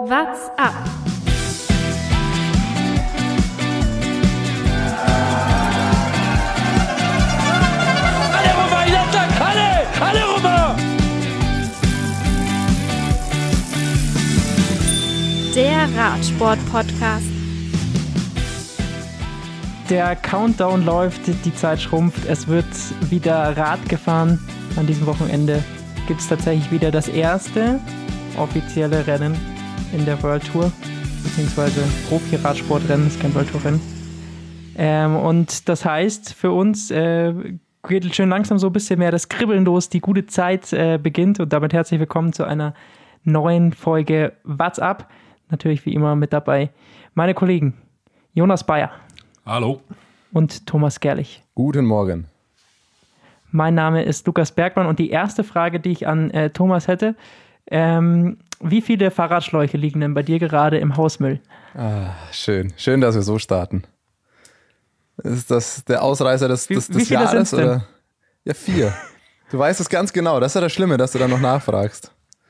What's up? Allez Romain, il attaque! Allez Romain! Der Radsport-Podcast. Der Countdown läuft, die Zeit schrumpft, es wird wieder Rad gefahren. An diesem Wochenende gibt es tatsächlich wieder das erste offizielle Rennen in der World Tour, beziehungsweise Profi-Radsportrennen, ist kein World Tour-Rennen. Und das heißt, für uns geht schön langsam so ein bisschen mehr das Kribbeln los, die gute Zeit beginnt und damit herzlich willkommen zu einer neuen Folge What's Up. Natürlich wie immer mit dabei meine Kollegen Jonas Bayer. Hallo. Und Thomas Gerlich. Guten Morgen. Mein Name ist Lukas Bergmann und die erste Frage, die ich an Thomas hätte, wie viele Fahrradschläuche liegen denn bei dir gerade im Hausmüll? Schön, dass wir so starten. Ist das der Ausreißer des wie viele Jahres? sind's denn? Oder? Ja, 4. Du weißt es ganz genau, das ist ja das Schlimme, dass du dann noch nachfragst.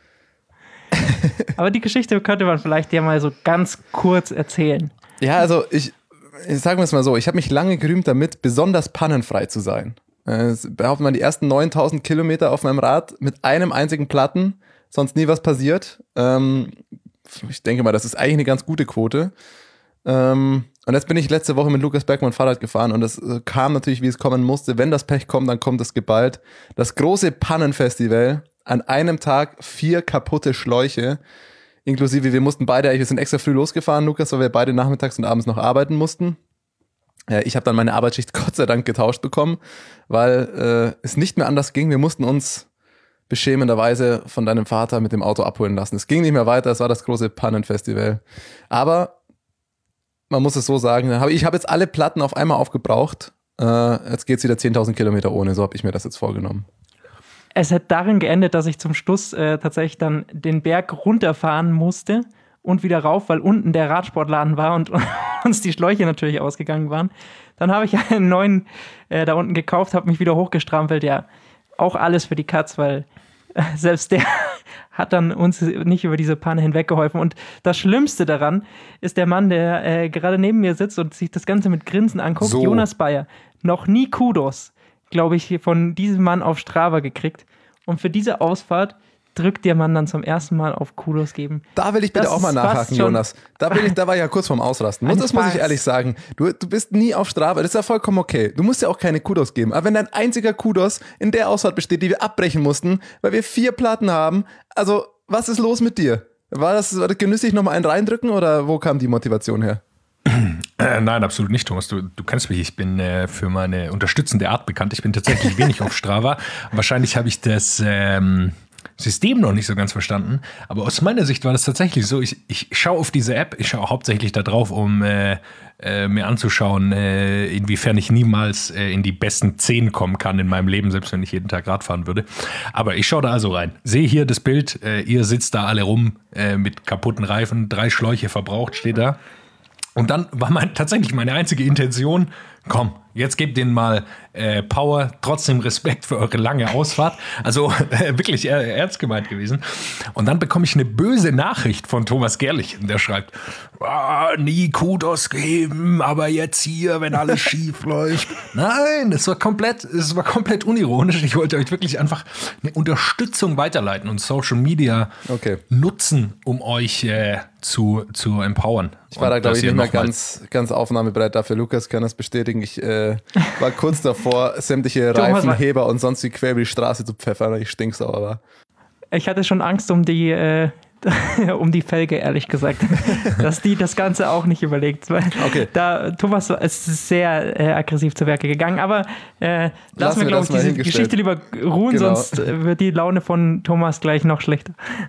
Aber die Geschichte könnte man vielleicht ja mal so ganz kurz erzählen. Ja, also ich sage es mal so, ich habe mich lange gerühmt damit, besonders pannenfrei zu sein. Behauptet man die ersten 9000 Kilometer auf meinem Rad mit einem einzigen Platten, sonst nie was passiert. Ich denke mal, das ist eigentlich eine ganz gute Quote. Und jetzt bin ich letzte Woche mit Lukas Bergmann Fahrrad gefahren und das kam natürlich, wie es kommen musste. Wenn das Pech kommt, dann kommt es geballt. Das große Pannenfestival, an einem Tag 4 kaputte Schläuche, inklusive wir sind extra früh losgefahren, Lukas, weil wir beide nachmittags und abends noch arbeiten mussten. Ich habe dann meine Arbeitsschicht Gott sei Dank getauscht bekommen, weil es nicht mehr anders ging. Wir mussten uns beschämenderweise von deinem Vater mit dem Auto abholen lassen. Es ging nicht mehr weiter, es war das große Pannenfestival. Aber man muss es so sagen, ich habe jetzt alle Platten auf einmal aufgebraucht. Jetzt geht's wieder 10.000 Kilometer ohne, so habe ich mir das jetzt vorgenommen. Es hat darin geendet, dass ich zum Schluss tatsächlich dann den Berg runterfahren musste und wieder rauf, weil unten der Radsportladen war und uns die Schläuche natürlich ausgegangen waren. Dann habe ich einen neuen da unten gekauft, habe mich wieder hochgestrampelt. Ja, auch alles für die Katz, weil selbst der hat dann uns nicht über diese Panne hinweggeholfen. Und das Schlimmste daran ist der Mann, der gerade neben mir sitzt und sich das Ganze mit Grinsen anguckt. So. Jonas Bayer. Noch nie Kudos, glaube ich, von diesem Mann auf Strava gekriegt. Und für diese Ausfahrt drückt der Mann dann zum ersten Mal auf Kudos geben. Da will ich bitte auch mal nachhaken, Jonas. Da war ich ja kurz vorm Ausrasten. Das muss ich ehrlich sagen. Du bist nie auf Strava, das ist ja vollkommen okay. Du musst ja auch keine Kudos geben. Aber wenn dein einziger Kudos in der Ausfahrt besteht, die wir abbrechen mussten, weil wir 4 Platten haben, also was ist los mit dir? War das genüsslich nochmal einen reindrücken oder wo kam die Motivation her? Nein, absolut nicht, Thomas. Du kennst mich. Ich bin für meine unterstützende Art bekannt. Ich bin tatsächlich wenig auf Strava. Wahrscheinlich habe ich das System noch nicht so ganz verstanden. Aber aus meiner Sicht war das tatsächlich so. Ich schaue auf diese App. Ich schaue hauptsächlich da drauf, um mir anzuschauen, inwiefern ich niemals in die besten 10 kommen kann in meinem Leben, selbst wenn ich jeden Tag Rad fahren würde. Aber ich schaue da also rein. Sehe hier das Bild. Ihr sitzt da alle rum mit kaputten Reifen. 3 Schläuche verbraucht, steht da. Und dann war tatsächlich meine einzige Intention, komm, jetzt gebt denen mal Power, trotzdem Respekt für eure lange Ausfahrt. Also wirklich ernst gemeint gewesen. Und dann bekomme ich eine böse Nachricht von Thomas Gerlich, der schreibt, nie Kudos geben, aber jetzt hier, wenn alles schief läuft. Nein, es war komplett unironisch. Ich wollte euch wirklich einfach eine Unterstützung weiterleiten und Social Media nutzen, um euch zu empowern. Ich war da, glaube ich, nicht mehr ganz aufnahmebereit dafür. Lukas kann das bestätigen. Ich war kurz davor, sämtliche Reifenheber und sonst wie quer über die Straße zu pfeffern, weil ich stinksauer war. Ich hatte schon Angst um die Felge, ehrlich gesagt, dass die das Ganze auch nicht überlegt. Weil Thomas ist sehr aggressiv zu Werke gegangen, aber lassen wir, glaube ich, diese Geschichte lieber ruhen, genau. Sonst wird die Laune von Thomas gleich noch schlechter.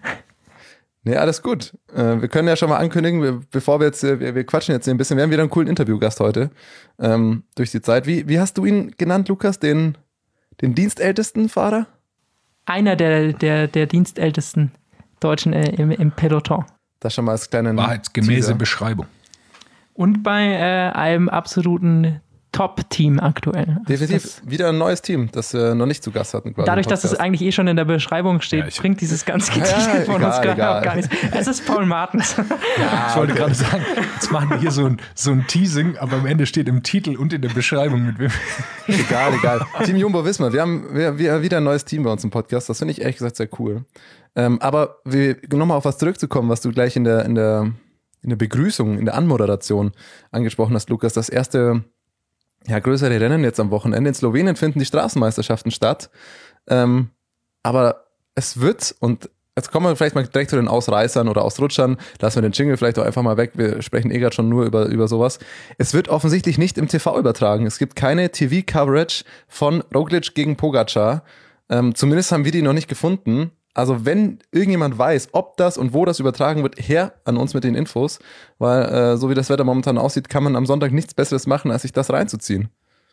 Nee, alles gut. Wir können ja schon mal ankündigen, bevor wir quatschen jetzt hier ein bisschen, wir haben wieder einen coolen Interviewgast heute durch die Zeit. Wie hast du ihn genannt, Lukas? Den dienstältesten Fahrer? Einer der dienstältesten Deutschen im Peloton. Das schon mal als kleinen wahrheitsgemäße Teaser. Beschreibung. Und bei einem absoluten Top-Team aktuell. Definitiv wieder ein neues Team, das wir noch nicht zu Gast hatten. Dadurch, dass es eigentlich schon in der Beschreibung steht, bringt dieses ganze Gedicht von uns gar nichts. Es ist Paul Martens. Ja, ich wollte gerade sagen, jetzt machen wir hier so ein Teasing, aber am Ende steht im Titel und in der Beschreibung mit wem. Egal. Team Jumbo-Visma, wir haben wieder ein neues Team bei uns im Podcast, das finde ich ehrlich gesagt sehr cool. Aber nochmal auf was zurückzukommen, was du gleich in der Begrüßung, in der Anmoderation angesprochen hast, Lukas, das erste größere Rennen jetzt am Wochenende. In Slowenien finden die Straßenmeisterschaften statt. Aber es wird, und jetzt kommen wir vielleicht mal direkt zu den Ausreißern oder Ausrutschern, lassen wir den Jingle vielleicht auch einfach mal weg, wir sprechen gerade schon nur über sowas. Es wird offensichtlich nicht im TV übertragen. Es gibt keine TV-Coverage von Roglic gegen Pogačar. Zumindest haben wir die noch nicht gefunden. Also wenn irgendjemand weiß, ob das und wo das übertragen wird, her an uns mit den Infos, weil so wie das Wetter momentan aussieht, kann man am Sonntag nichts Besseres machen, als sich das reinzuziehen.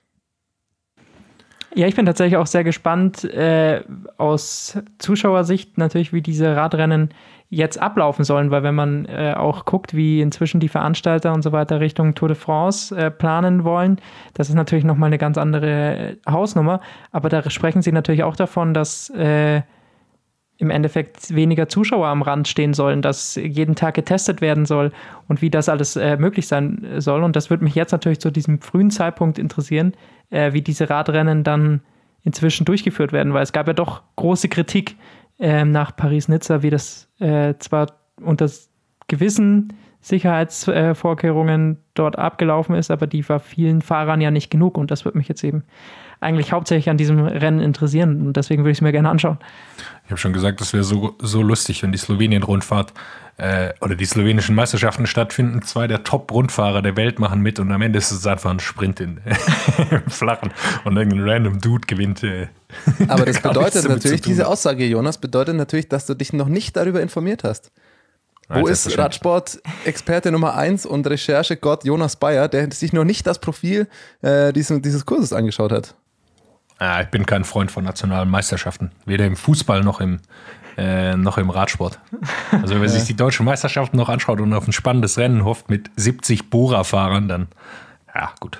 Ja, ich bin tatsächlich auch sehr gespannt aus Zuschauersicht natürlich, wie diese Radrennen jetzt ablaufen sollen, weil wenn man auch guckt, wie inzwischen die Veranstalter und so weiter Richtung Tour de France planen wollen, das ist natürlich nochmal eine ganz andere Hausnummer, aber da sprechen sie natürlich auch davon, dass im Endeffekt weniger Zuschauer am Rand stehen sollen, dass jeden Tag getestet werden soll und wie das alles möglich sein soll. Und das würde mich jetzt natürlich zu diesem frühen Zeitpunkt interessieren, wie diese Radrennen dann inzwischen durchgeführt werden, weil es gab ja doch große Kritik nach Paris-Nizza, wie das zwar unter gewissen Sicherheitsvorkehrungen dort abgelaufen ist, aber die war vielen Fahrern ja nicht genug und das würde mich jetzt eben eigentlich hauptsächlich an diesem Rennen interessieren und deswegen würde ich es mir gerne anschauen. Ich habe schon gesagt, das wäre so lustig, wenn die Slowenien-Rundfahrt oder die slowenischen Meisterschaften stattfinden. 2 der Top-Rundfahrer der Welt machen mit und am Ende ist es einfach ein Sprint im Flachen und irgendein random Dude gewinnt. Aber das bedeutet natürlich, diese Aussage, Jonas, bedeutet natürlich, dass du dich noch nicht darüber informiert hast. Wo ist Radsport-Experte Nummer 1 und Recherchegott Jonas Bayer, der sich noch nicht das Profil dieses Kurses angeschaut hat? Ich bin kein Freund von nationalen Meisterschaften. Weder im Fußball noch im Radsport. Also wenn sich die deutschen Meisterschaften noch anschaut und auf ein spannendes Rennen hofft mit 70 Bora-Fahrern, dann gut.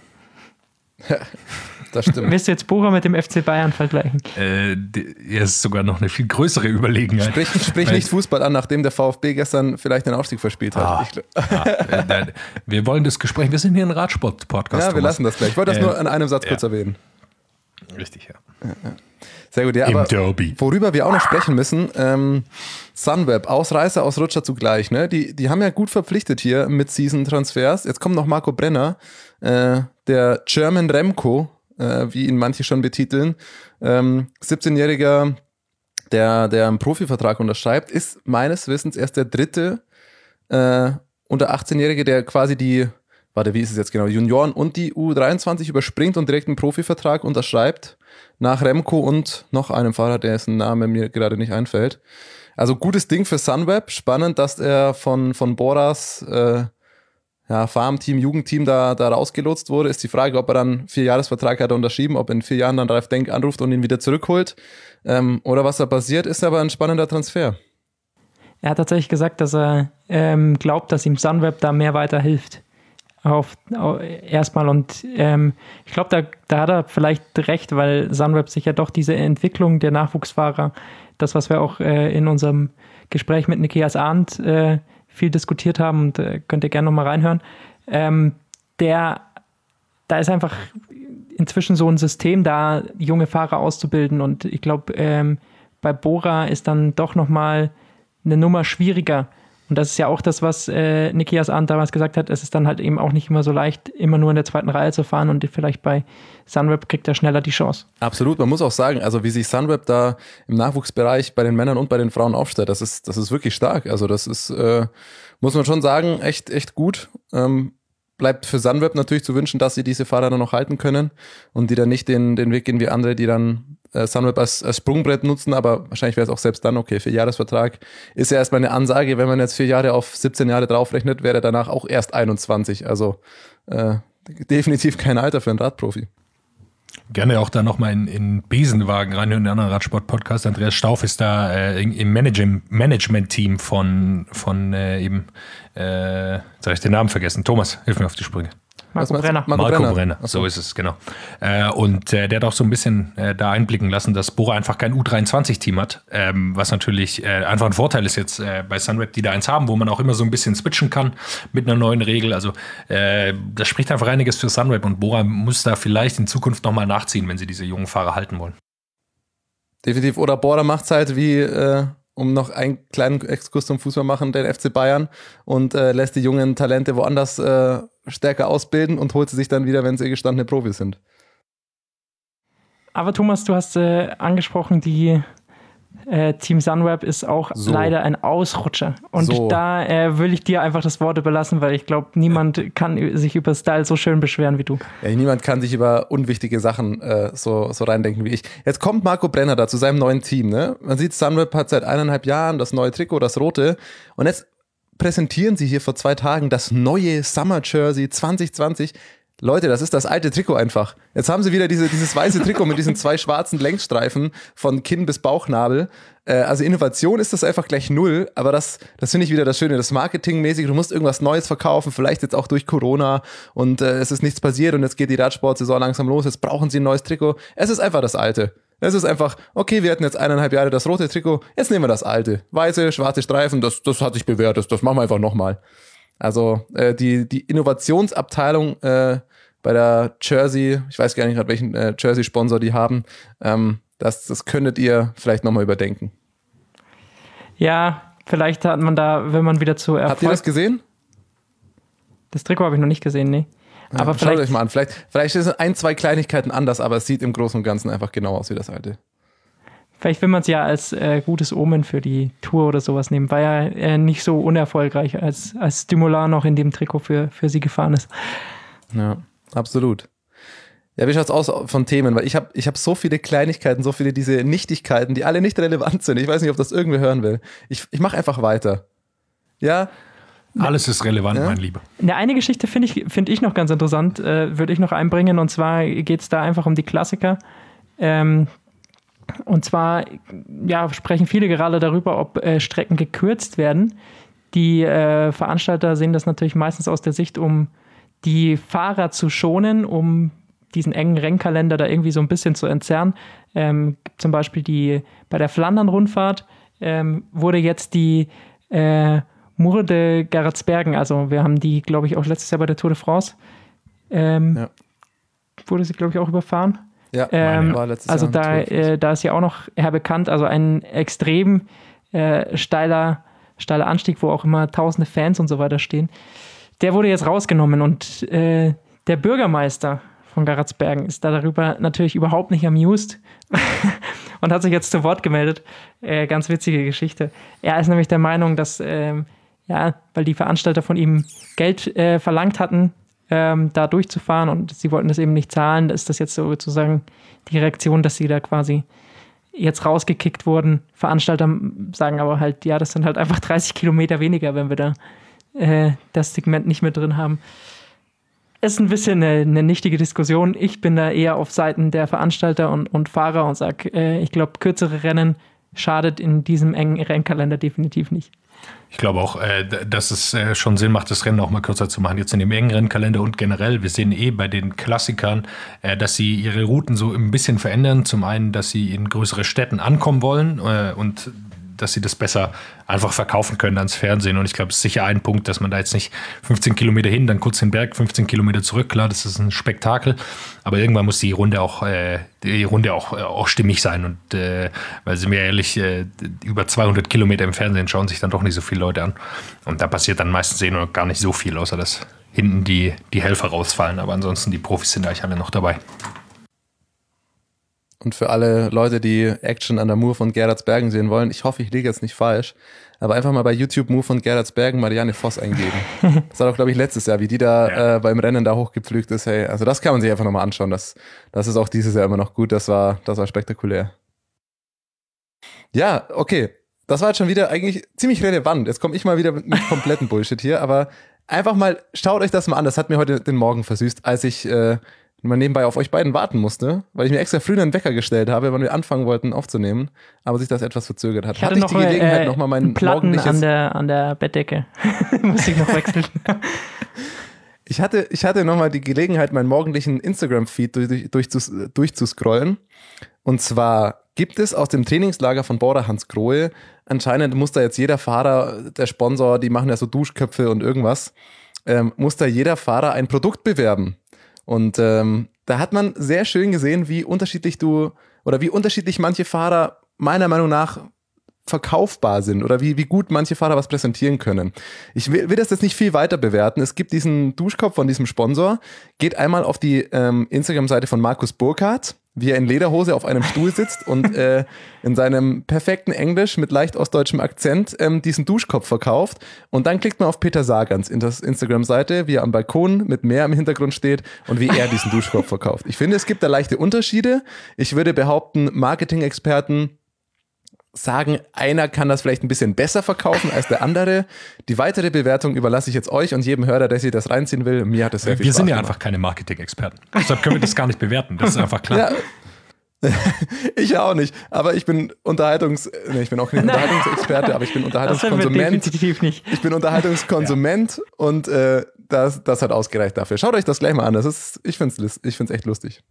Das stimmt. Willst du jetzt Bora mit dem FC Bayern vergleichen? Ist sogar noch eine viel größere Überlegenheit. Sprich nicht Fußball an, nachdem der VfB gestern vielleicht den Aufstieg verspielt hat. Wir wollen das Gespräch, wir sind hier ein Radsport-Podcast. Ja, wir lassen das gleich. Ich wollte das nur in einem Satz kurz erwähnen. Richtig, ja. Sehr gut, ja, Im aber Derby. Worüber wir auch noch sprechen müssen, Sunweb, Ausreißer, Ausrutscher zugleich, ne? Die haben ja gut verpflichtet hier mit Season-Transfers. Jetzt kommt noch Marco Brenner, der German Remco, wie ihn manche schon betiteln, 17-Jähriger, der einen Profivertrag unterschreibt, ist meines Wissens erst der dritte unter 18-Jährige, der quasi wie ist es jetzt genau, Junioren und die U23 überspringt und direkt einen Profivertrag unterschreibt, nach Remco und noch einem Fahrer, dessen Name mir gerade nicht einfällt. Also gutes Ding für Sunweb, spannend, dass er von Boras Farmteam, Jugendteam da rausgelotst wurde. Ist die Frage, ob er dann 4-Jahres-Vertrag hat unterschrieben, ob in 4 Jahren dann Ralf Denk anruft und ihn wieder zurückholt. Oder was da passiert, ist aber ein spannender Transfer. Er hat tatsächlich gesagt, dass er glaubt, dass ihm Sunweb da mehr weiterhilft. Erstmal und ich glaube, da hat er vielleicht recht, weil Sunweb sich ja doch diese Entwicklung der Nachwuchsfahrer, das, was wir auch in unserem Gespräch mit Nikias Arndt viel diskutiert haben und könnt ihr gerne nochmal reinhören, da ist einfach inzwischen so ein System da, junge Fahrer auszubilden und ich glaube, bei Bora ist dann doch nochmal eine Nummer schwieriger. Und das ist ja auch das, was Nikias Arndt damals gesagt hat, es ist dann halt eben auch nicht immer so leicht, immer nur in der zweiten Reihe zu fahren und vielleicht bei Sunweb kriegt er schneller die Chance. Absolut, man muss auch sagen, also wie sich Sunweb da im Nachwuchsbereich bei den Männern und bei den Frauen aufstellt, das ist wirklich stark. Also das ist, muss man schon sagen, echt gut. Bleibt für Sunweb natürlich zu wünschen, dass sie diese Fahrer dann noch halten können und die dann nicht den Weg gehen wie andere, die dann Sunweb als Sprungbrett nutzen, aber wahrscheinlich wäre es auch selbst dann okay. 4-Jahres-Vertrag ist ja erstmal eine Ansage, wenn man jetzt 4 Jahre auf 17 Jahre draufrechnet, wäre er danach auch erst 21, also definitiv kein Alter für einen Radprofi. Gerne auch da nochmal in Besenwagen reinhören, der andere Radsport-Podcast. Andreas Stauf ist da im Management-Team von jetzt habe ich den Namen vergessen. Thomas, hilf mir auf die Sprünge. Marco Brenner. Marco Brenner, so ist es, genau. Und der hat auch so ein bisschen da einblicken lassen, dass Bora einfach kein U23-Team hat, was natürlich einfach ein Vorteil ist jetzt bei Sunweb, die da eins haben, wo man auch immer so ein bisschen switchen kann mit einer neuen Regel. Also das spricht einfach einiges für Sunweb und Bora muss da vielleicht in Zukunft nochmal nachziehen, wenn sie diese jungen Fahrer halten wollen. Definitiv. Oder Bora macht es halt wie, um noch einen kleinen Exkurs zum Fußball machen, den FC Bayern und lässt die jungen Talente woanders stärker ausbilden und holt sie sich dann wieder, wenn sie gestandene Profis sind. Aber Thomas, du hast angesprochen, die Team Sunweb ist auch leider ein Ausrutscher. Und da will ich dir einfach das Wort überlassen, weil ich glaube, niemand kann sich über Style so schön beschweren wie du. Ja, niemand kann sich über unwichtige Sachen so reindenken wie ich. Jetzt kommt Marco Brenner da zu seinem neuen Team. Ne? Man sieht, Sunweb hat seit 1,5 Jahren das neue Trikot, das rote. Und jetzt präsentieren sie hier vor 2 Tagen das neue Summer Jersey 2020. Leute, das ist das alte Trikot einfach. Jetzt haben sie wieder dieses weiße Trikot mit diesen 2 schwarzen Längsstreifen von Kinn bis Bauchnabel. Also Innovation ist das einfach gleich 0, aber das finde ich wieder das Schöne, das Marketingmäßige. Du musst irgendwas Neues verkaufen, vielleicht jetzt auch durch Corona und es ist nichts passiert und jetzt geht die Radsportsaison langsam los, jetzt brauchen sie ein neues Trikot. Es ist einfach das alte. Es ist einfach, okay, wir hatten jetzt 1,5 Jahre das rote Trikot, jetzt nehmen wir das alte. Weiße, schwarze Streifen, das hat sich bewährt, das machen wir einfach nochmal. Also die Innovationsabteilung bei der Jersey, ich weiß gar nicht gerade, welchen Jersey-Sponsor die haben, das könntet ihr vielleicht nochmal überdenken. Ja, vielleicht hat man da, wenn man wieder zu Erfolg... Habt ihr das gesehen? Das Trikot habe ich noch nicht gesehen, nee. Aber schaut euch mal an, vielleicht sind 1-2 Kleinigkeiten anders, aber es sieht im Großen und Ganzen einfach genau aus wie das alte. Vielleicht will man es ja als gutes Omen für die Tour oder sowas nehmen, weil er nicht so unerfolgreich als Stimular noch in dem Trikot für sie gefahren ist. Ja, absolut. Ja, wie schaut's aus von Themen? Weil ich hab so viele Kleinigkeiten, so viele diese Nichtigkeiten, die alle nicht relevant sind. Ich weiß nicht, ob das irgendwer hören will. Ich mache einfach weiter. Ja. Alles ist relevant, mein Lieber. Eine Geschichte find ich noch ganz interessant, würde ich noch einbringen. Und zwar geht es da einfach um die Klassiker. Und zwar sprechen viele gerade darüber, ob Strecken gekürzt werden. Die Veranstalter sehen das natürlich meistens aus der Sicht, um die Fahrer zu schonen, um diesen engen Rennkalender da irgendwie so ein bisschen zu entzerren. Zum Beispiel bei der Flandern-Rundfahrt wurde jetzt die Mur de Geraardsbergen, also wir haben die, glaube ich, auch letztes Jahr bei der Tour de France, wurde sie, glaube ich, auch überfahren. Ja, war letztes also Jahr. Da ist ja auch noch bekannt, also ein extrem steiler Anstieg, wo auch immer tausende Fans und so weiter stehen. Der wurde jetzt rausgenommen und der Bürgermeister von Geraardsbergen ist da darüber natürlich überhaupt nicht amused und hat sich jetzt zu Wort gemeldet. Ganz witzige Geschichte. Er ist nämlich der Meinung, dass, weil die Veranstalter von ihm Geld verlangt hatten, da durchzufahren und sie wollten das eben nicht zahlen, ist das jetzt sozusagen die Reaktion, dass sie da quasi jetzt rausgekickt wurden. Veranstalter sagen aber halt, ja, das sind halt einfach 30 Kilometer weniger, wenn wir da das Segment nicht mehr drin haben. Es ist ein bisschen eine nichtige Diskussion. Ich bin da eher auf Seiten der Veranstalter und Fahrer und sage, ich glaube, kürzere Rennen schadet in diesem engen Rennkalender definitiv nicht. Ich glaube auch, dass es schon Sinn macht, das Rennen auch mal kürzer zu machen. Jetzt in dem engen Rennkalender und generell, wir sehen bei den Klassikern, dass sie ihre Routen so ein bisschen verändern. Zum einen, dass sie in größere Städten ankommen wollen und dass sie das besser einfach verkaufen können ans Fernsehen. Und ich glaube, es ist sicher ein Punkt, dass man da jetzt nicht 15 Kilometer hin, dann kurz den Berg, 15 Kilometer zurück. Klar, das ist ein Spektakel. Aber irgendwann muss die Runde auch stimmig sein. Und weil, sind wir ehrlich, über 200 Kilometer im Fernsehen schauen sich dann doch nicht so viele Leute an. Und da passiert dann meistens noch gar nicht so viel, außer dass hinten die Helfer rausfallen. Aber ansonsten, die Profis sind eigentlich alle noch dabei. Und für alle Leute, die Action an der Mur von Geraardsbergen sehen wollen, ich hoffe, ich liege jetzt nicht falsch, aber einfach mal bei YouTube Mur von Geraardsbergen Marianne Voss eingeben. Das war doch, glaube ich, letztes Jahr, wie die da beim Rennen da hochgepflügt ist. Hey, also das kann man sich einfach nochmal anschauen. Das ist auch dieses Jahr immer noch gut. Das war spektakulär. Ja, okay. Das war jetzt schon wieder eigentlich ziemlich relevant. Jetzt komme ich mal wieder mit kompletten Bullshit hier, aber einfach mal, schaut euch das mal an. Das hat mir heute den Morgen versüßt, als ich mal nebenbei auf euch beiden warten musste, weil ich mir extra früh einen Wecker gestellt habe, weil wir anfangen wollten aufzunehmen, aber sich das etwas verzögert hat. Hatte ich die Gelegenheit, nochmal mein Platten an der Bettdecke. Muss ich noch wechseln. Ich hatte nochmal die Gelegenheit, meinen morgendlichen Instagram-Feed durchzuscrollen. Und zwar gibt es aus dem Trainingslager von Bora Hansgrohe, anscheinend muss da jetzt jeder Fahrer, der Sponsor, die machen ja so Duschköpfe und irgendwas, muss da jeder Fahrer ein Produkt bewerben. Und da hat man sehr schön gesehen, wie unterschiedlich manche Fahrer meiner Meinung nach verkaufbar sind oder wie gut manche Fahrer was präsentieren können. Ich will das jetzt nicht viel weiter bewerten. Es gibt diesen Duschkopf von diesem Sponsor. Geht einmal auf die Instagram-Seite von Markus Burkhardt, wie er in Lederhose auf einem Stuhl sitzt und in seinem perfekten Englisch mit leicht ostdeutschem Akzent diesen Duschkopf verkauft. Und dann klickt man auf Peter Sagans in das Instagram-Seite, wie er am Balkon mit Meer im Hintergrund steht und wie er diesen Duschkopf verkauft. Ich finde, es gibt da leichte Unterschiede. Ich würde behaupten, Marketing-Experten sagen, einer kann das vielleicht ein bisschen besser verkaufen als der andere. Die weitere Bewertung überlasse ich jetzt euch und jedem Hörer, der sich das reinziehen will. Mir hat es sehr viel Spaß gemacht. Wir sind ja einfach keine Marketing-Experten. Deshalb können wir das gar nicht bewerten. Das ist einfach klar. Ja. Ich auch nicht, aber ich bin ich bin auch kein Unterhaltungsexperte, aber ich bin Unterhaltungskonsument. Definitiv nicht. Ich bin Unterhaltungskonsument und das hat ausgereicht dafür. Schaut euch das gleich mal an. Ich find's echt lustig.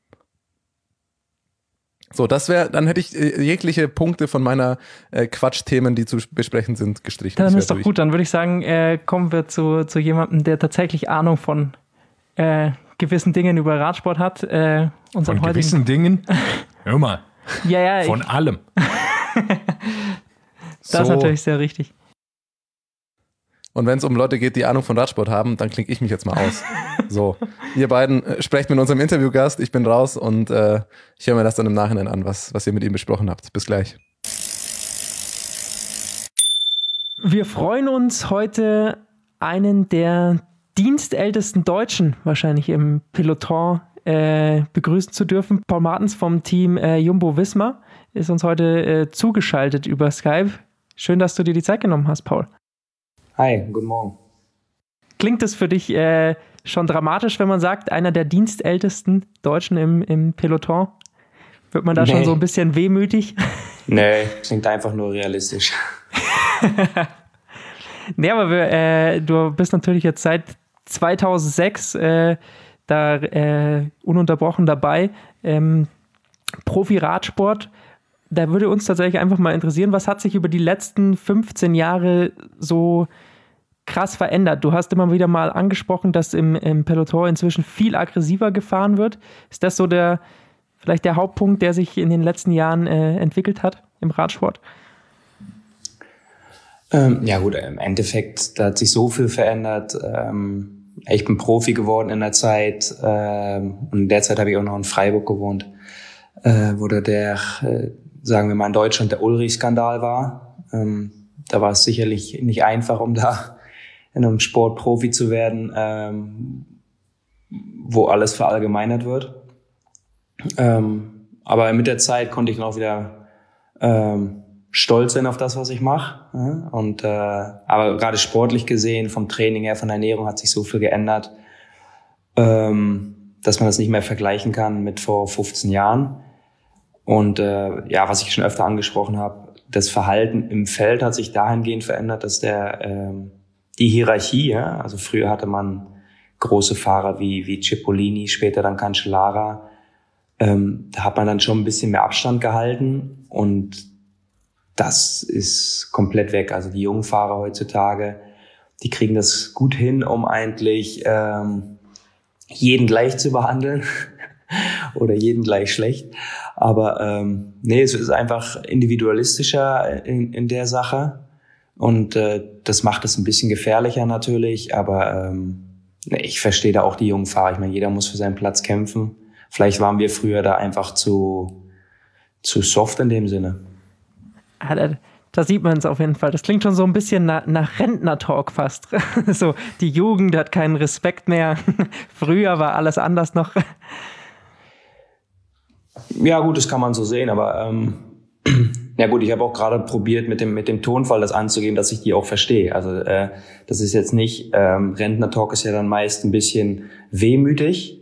So, dann hätte ich jegliche Punkte von meiner Quatschthemen, die zu besprechen sind, gestrichen. Dann ist doch gut, dann würde ich sagen, kommen wir zu jemandem, der tatsächlich Ahnung von gewissen Dingen über Radsport hat. Von gewissen Dingen? Hör mal. Ja, von allem. Das ist natürlich sehr richtig. Und wenn es um Leute geht, die Ahnung von Radsport haben, dann klinge ich mich jetzt mal aus. So, ihr beiden sprecht mit unserem Interviewgast, ich bin raus und ich höre mir das dann im Nachhinein an, was ihr mit ihm besprochen habt. Bis gleich. Wir freuen uns heute, einen der dienstältesten Deutschen wahrscheinlich im Peloton begrüßen zu dürfen. Paul Martens vom Team Jumbo-Visma ist uns heute zugeschaltet über Skype. Schön, dass du dir die Zeit genommen hast, Paul. Hi, guten Morgen. Klingt es für dich schon dramatisch, wenn man sagt, einer der dienstältesten Deutschen im Peloton? Wird man da schon so ein bisschen wehmütig? Nee, klingt einfach nur realistisch. Nee, aber du bist natürlich jetzt seit 2006 ununterbrochen dabei. Profi-Radsport. Da würde uns tatsächlich einfach mal interessieren, was hat sich über die letzten 15 Jahre so krass verändert? Du hast immer wieder mal angesprochen, dass im Peloton inzwischen viel aggressiver gefahren wird. Ist das so vielleicht der Hauptpunkt, der sich in den letzten Jahren entwickelt hat im Radsport? Ja gut, im Endeffekt, da hat sich so viel verändert. Ich bin Profi geworden in der Zeit und in der Zeit habe ich auch noch in Freiburg gewohnt, wo sagen wir mal in Deutschland der Ulrich-Skandal war. Da war es sicherlich nicht einfach, um da in einem Sport Profi zu werden, wo alles verallgemeinert wird. Aber mit der Zeit konnte ich noch wieder stolz sein auf das, was ich mache. Aber gerade sportlich gesehen, vom Training her, von der Ernährung hat sich so viel geändert, dass man das nicht mehr vergleichen kann mit vor 15 Jahren. Und was ich schon öfter angesprochen habe, das Verhalten im Feld hat sich dahingehend verändert, dass die Hierarchie, also früher hatte man große Fahrer wie Cipollini, später dann Cancellara, da hat man dann schon ein bisschen mehr Abstand gehalten und das ist komplett weg. Also die jungen Fahrer heutzutage, die kriegen das gut hin, um eigentlich jeden gleich zu behandeln. Oder jeden gleich schlecht. Aber es ist einfach individualistischer in der Sache. Und das macht es ein bisschen gefährlicher natürlich. Aber ich verstehe da auch die jungen Fahrer. Ich meine, jeder muss für seinen Platz kämpfen. Vielleicht waren wir früher da einfach zu soft in dem Sinne. Da sieht man es auf jeden Fall. Das klingt schon so ein bisschen nach Rentner-Talk fast. So, die Jugend hat keinen Respekt mehr. Früher war alles anders noch. Ja gut, das kann man so sehen, aber ja gut, ich habe auch gerade probiert, mit dem Tonfall das anzugeben, dass ich die auch verstehe. Also das ist jetzt nicht, Rentner-Talk ist ja dann meist ein bisschen wehmütig.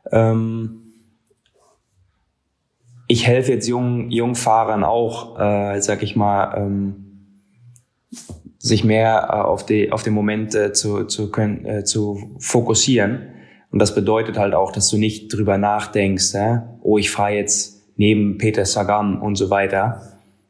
Ich helfe jetzt jungen Fahrern auch, sag ich mal, sich mehr auf den Moment zu fokussieren. Und das bedeutet halt auch, dass du nicht drüber nachdenkst, oh, ich fahre jetzt neben Peter Sagan und so weiter.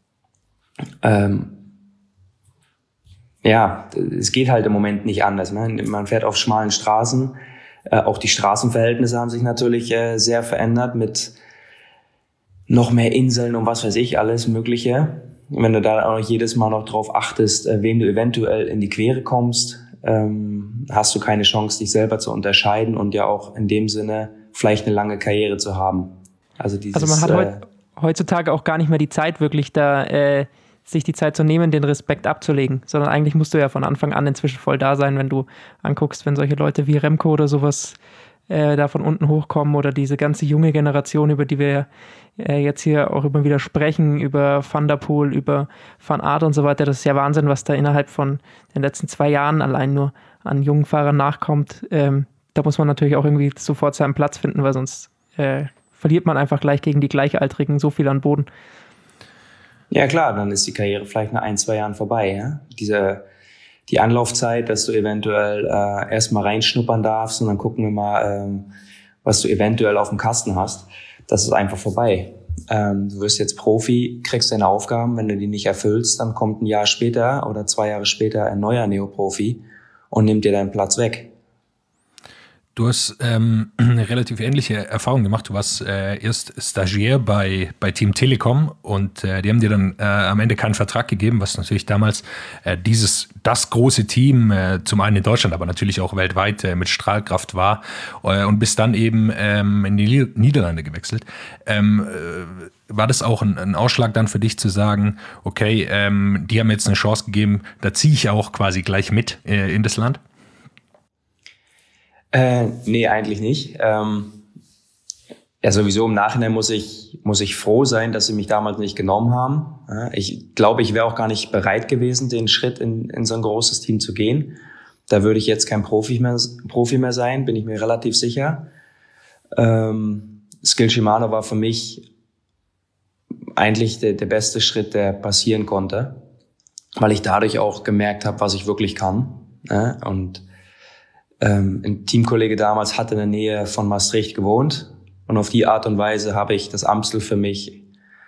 Es geht halt im Moment nicht anders. Man fährt auf schmalen Straßen. Auch die Straßenverhältnisse haben sich natürlich sehr verändert mit noch mehr Inseln und was weiß ich, alles Mögliche. Wenn du da auch jedes Mal noch drauf achtest, wem du eventuell in die Quere kommst, hast du keine Chance, dich selber zu unterscheiden und ja auch in dem Sinne vielleicht eine lange Karriere zu haben. Also man hat heutzutage auch gar nicht mehr die Zeit, wirklich da sich die Zeit zu nehmen, den Respekt abzulegen, sondern eigentlich musst du ja von Anfang an inzwischen voll da sein, wenn du anguckst, wenn solche Leute wie Remco oder sowas da von unten hochkommen oder diese ganze junge Generation, über die wir jetzt hier auch immer wieder sprechen, über Van der Poel, über Van Aert und so weiter. Das ist ja Wahnsinn, was da innerhalb von den letzten 2 Jahren allein nur an jungen Fahrern nachkommt. Da muss man natürlich auch irgendwie sofort seinen Platz finden, weil sonst verliert man einfach gleich gegen die Gleichaltrigen so viel an Boden. Ja klar, dann ist die Karriere vielleicht nach 1-2 Jahren vorbei. Ja? Die Anlaufzeit, dass du eventuell erstmal reinschnuppern darfst und dann gucken wir mal, was du eventuell auf dem Kasten hast. Das ist einfach vorbei. Du wirst jetzt Profi, kriegst deine Aufgaben, wenn du die nicht erfüllst, dann kommt ein Jahr später oder 2 Jahre später ein neuer Neoprofi und nimmt dir deinen Platz weg. Du hast eine relativ ähnliche Erfahrung gemacht. Du warst erst Stagiaire bei Team Telekom und die haben dir dann am Ende keinen Vertrag gegeben, was natürlich damals das große Team, zum einen in Deutschland, aber natürlich auch weltweit mit Strahlkraft war und bist dann eben in die Niederlande gewechselt. War das auch ein Ausschlag dann für dich zu sagen, okay, die haben jetzt eine Chance gegeben, da ziehe ich auch quasi gleich mit in das Land? Nee, eigentlich nicht. Sowieso im Nachhinein muss ich froh sein, dass sie mich damals nicht genommen haben. Ich glaube, ich wäre auch gar nicht bereit gewesen, den Schritt in so ein großes Team zu gehen. Da würde ich jetzt kein Profi mehr sein, bin ich mir relativ sicher. Skill Shimano war für mich eigentlich der beste Schritt, der passieren konnte, weil ich dadurch auch gemerkt habe, was ich wirklich kann. Und ein Teamkollege damals hatte in der Nähe von Maastricht gewohnt und auf die Art und Weise habe ich das Amstel für mich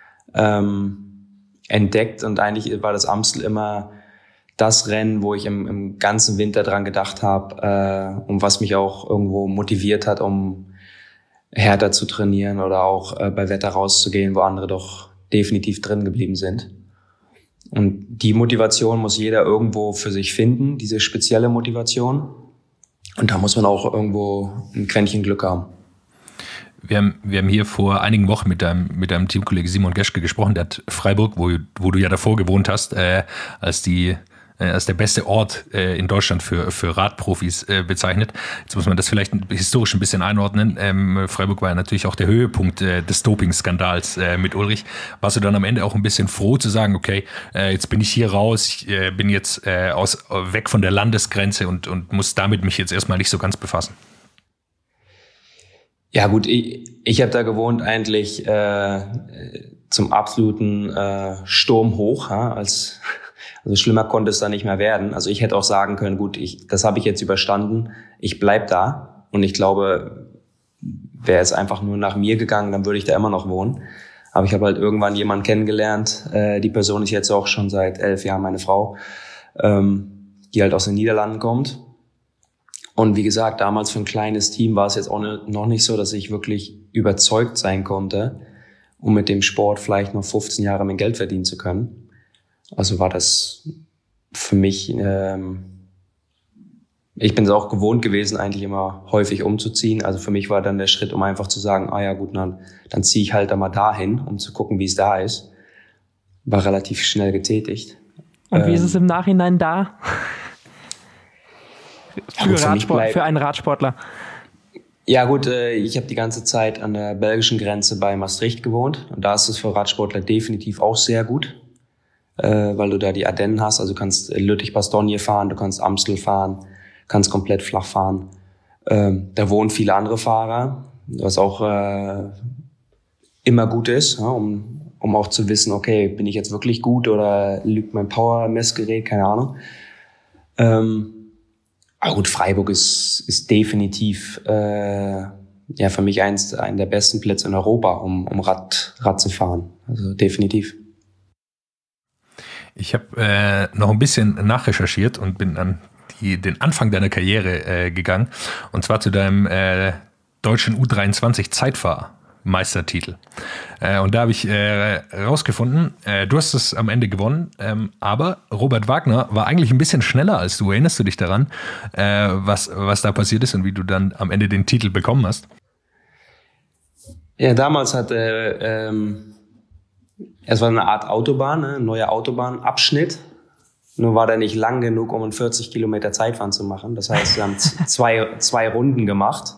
entdeckt und eigentlich war das Amstel immer das Rennen, wo ich im ganzen Winter dran gedacht habe und was mich auch irgendwo motiviert hat, um härter zu trainieren oder auch bei Wetter rauszugehen, wo andere doch definitiv drin geblieben sind. Und die Motivation muss jeder irgendwo für sich finden, diese spezielle Motivation. Und da muss man auch irgendwo ein Quäntchen Glück haben. Wir haben hier vor einigen Wochen mit deinem Teamkollege Simon Geschke gesprochen, der hat Freiburg, wo du ja davor gewohnt hast, als der beste Ort in Deutschland für Radprofis bezeichnet. Jetzt muss man das vielleicht historisch ein bisschen einordnen. Freiburg war ja natürlich auch der Höhepunkt des Doping-Skandals mit Ulrich. Warst du dann am Ende auch ein bisschen froh zu sagen, okay, jetzt bin ich hier raus, ich bin jetzt weg von der Landesgrenze und muss damit mich jetzt erstmal nicht so ganz befassen? Ja gut, ich habe da gewohnt eigentlich zum absoluten Sturm hoch, also schlimmer konnte es da nicht mehr werden. Also ich hätte auch sagen können, gut, das habe ich jetzt überstanden, ich bleib da. Und ich glaube, wäre es einfach nur nach mir gegangen, dann würde ich da immer noch wohnen. Aber ich habe halt irgendwann jemanden kennengelernt, die Person ist jetzt auch schon seit 11 Jahren meine Frau, die halt aus den Niederlanden kommt. Und wie gesagt, damals für ein kleines Team war es jetzt auch noch nicht so, dass ich wirklich überzeugt sein konnte, um mit dem Sport vielleicht noch 15 Jahre mein Geld verdienen zu können. Also war das für mich, ich bin es auch gewohnt gewesen, eigentlich immer häufig umzuziehen. Also für mich war dann der Schritt, um einfach zu sagen, ja gut, dann ziehe ich halt da mal dahin, um zu gucken, wie es da ist. War relativ schnell getätigt. Und wie ist es im Nachhinein da? Für einen Radsportler. Ja gut, ich habe die ganze Zeit an der belgischen Grenze bei Maastricht gewohnt. Und da ist es für Radsportler definitiv auch sehr gut. Weil du da die Ardennen hast, also du kannst Lüttich-Bastogne fahren, du kannst Amstel fahren, kannst komplett flach fahren. Da wohnen viele andere Fahrer, was auch immer gut ist, ja, um um auch zu wissen, okay, bin ich jetzt wirklich gut oder lügt mein Power-Messgerät, keine Ahnung. Aber gut, Freiburg ist definitiv für mich einen der besten Plätze in Europa, um Rad zu fahren. Also definitiv. Ich habe noch ein bisschen nachrecherchiert und bin an den Anfang deiner Karriere gegangen. Und zwar zu deinem deutschen U23-Zeitfahr-Meistertitel. Und da habe ich rausgefunden, du hast es am Ende gewonnen, aber Robert Wagner war eigentlich ein bisschen schneller als du. Erinnerst du dich daran, was da passiert ist und wie du dann am Ende den Titel bekommen hast? Ja, damals es war eine Art Autobahn, ne? Ein neuer Autobahnabschnitt. Nur war der nicht lang genug, um einen 40 Kilometer Zeitfahren zu machen. Das heißt, wir haben zwei Runden gemacht,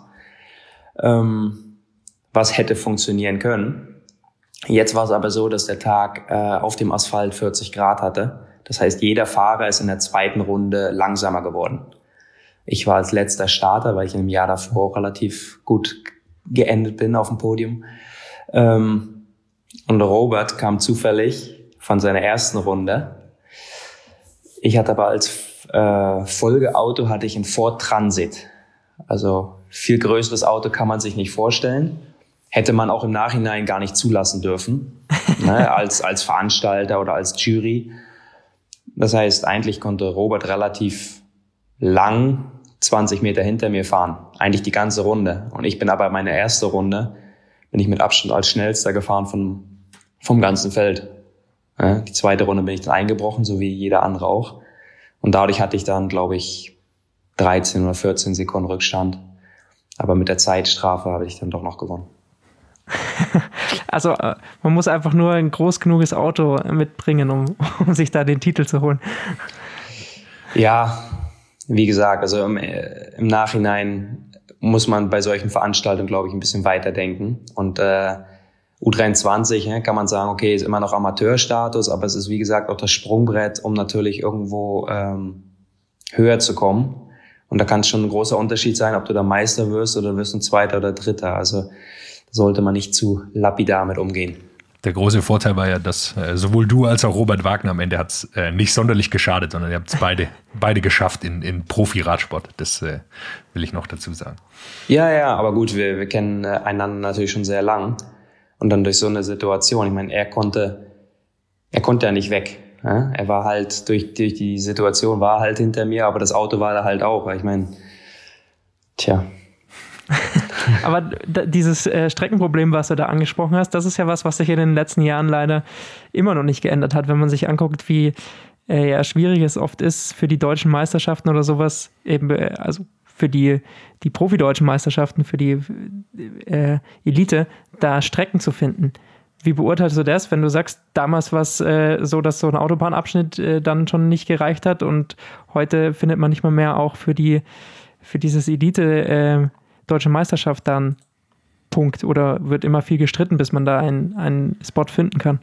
was hätte funktionieren können. Jetzt war es aber so, dass der Tag auf dem Asphalt 40 Grad hatte. Das heißt, jeder Fahrer ist in der zweiten Runde langsamer geworden. Ich war als letzter Starter, weil ich im Jahr davor auch relativ gut geendet bin auf dem Podium. Und Robert kam zufällig von seiner ersten Runde. Ich hatte aber als Folgeauto hatte ich ein Ford Transit. Also viel größeres Auto kann man sich nicht vorstellen. Hätte man auch im Nachhinein gar nicht zulassen dürfen, ne, als Veranstalter oder als Jury. Das heißt, eigentlich konnte Robert relativ lang 20 Meter hinter mir fahren. Eigentlich die ganze Runde. Und ich bin aber meine erste Runde, bin ich mit Abstand als schnellster gefahren vom ganzen Feld. Ja, die zweite Runde bin ich dann eingebrochen, so wie jeder andere auch. Und dadurch hatte ich dann, glaube ich, 13 oder 14 Sekunden Rückstand. Aber mit der Zeitstrafe habe ich dann doch noch gewonnen. Also man muss einfach nur ein groß genuges Auto mitbringen, um sich da den Titel zu holen. Ja, wie gesagt, also im Nachhinein muss man bei solchen Veranstaltungen, glaube ich, ein bisschen weiterdenken. Und U23 kann man sagen, okay, ist immer noch Amateurstatus, aber es ist, wie gesagt, auch das Sprungbrett, um natürlich irgendwo höher zu kommen. Und da kann es schon ein großer Unterschied sein, ob du da Meister wirst oder wirst ein Zweiter oder Dritter. Also da sollte man nicht zu lapidar mit umgehen. Der große Vorteil war ja, dass sowohl du als auch Robert Wagner am Ende hat es nicht sonderlich geschadet, sondern ihr habt es beide geschafft in Profi-Radsport. Das will ich noch dazu sagen. Ja, aber gut, wir kennen einander natürlich schon sehr lang. Und dann durch so eine Situation, ich meine, er konnte ja nicht weg. Ja? Er war halt, durch die Situation war halt hinter mir, aber das Auto war da halt auch. Weil ich meine, Aber dieses Streckenproblem, was du da angesprochen hast, das ist ja was sich in den letzten Jahren leider immer noch nicht geändert hat, wenn man sich anguckt, wie schwierig es oft ist für die deutschen Meisterschaften oder sowas, eben, also für die Profi-deutschen Meisterschaften, für die Elite, da Strecken zu finden. Wie beurteilst du das, wenn du sagst, damals war es so, dass so ein Autobahnabschnitt dann schon nicht gereicht hat und heute findet man nicht mal mehr auch für dieses Elite Deutsche Meisterschaft dann Punkt oder wird immer viel gestritten, bis man da einen Spot finden kann?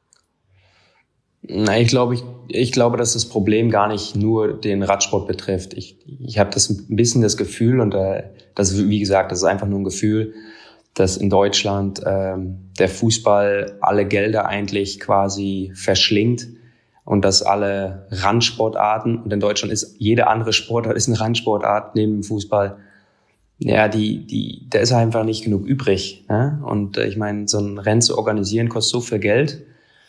Na, ich glaube, dass das Problem gar nicht nur den Radsport betrifft. Ich habe das ein bisschen das Gefühl, und das ist, wie gesagt, das ist einfach nur ein Gefühl, dass in Deutschland der Fußball alle Gelder eigentlich quasi verschlingt und dass alle Randsportarten, und in Deutschland ist jede andere Sportart ist eine Randsportart neben dem Fußball, ja, da ist einfach nicht genug übrig. Ne? Und ich meine, so ein Rennen zu organisieren kostet so viel Geld.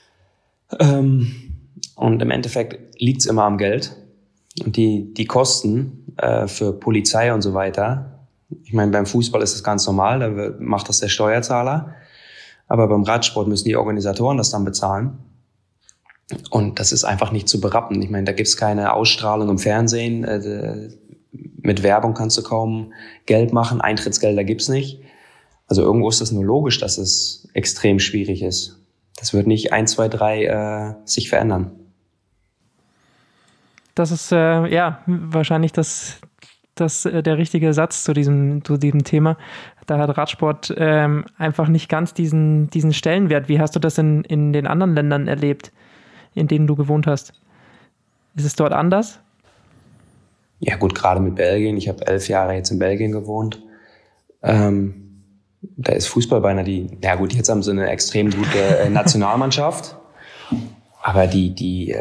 Und im Endeffekt liegt's immer am Geld. Und die Kosten für Polizei und so weiter, ich meine, beim Fußball ist das ganz normal, da macht das der Steuerzahler. Aber beim Radsport müssen die Organisatoren das dann bezahlen. Und das ist einfach nicht zu berappen. Ich meine, da gibt's keine Ausstrahlung im Fernsehen. Mit Werbung kannst du kaum Geld machen. Eintrittsgelder gibt's nicht. Also irgendwo ist das nur logisch, dass es extrem schwierig ist. Das wird nicht 1, 2, 3 sich verändern. Das ist wahrscheinlich der richtige Satz zu diesem Thema. Da hat Radsport einfach nicht ganz diesen Stellenwert. Wie hast du das in den anderen Ländern erlebt, in denen du gewohnt hast? Ist es dort anders? Ja gut, gerade mit Belgien. Ich habe 11 Jahre jetzt in Belgien gewohnt. da ist Fußball beinahe jetzt haben sie eine extrem gute Nationalmannschaft, aber die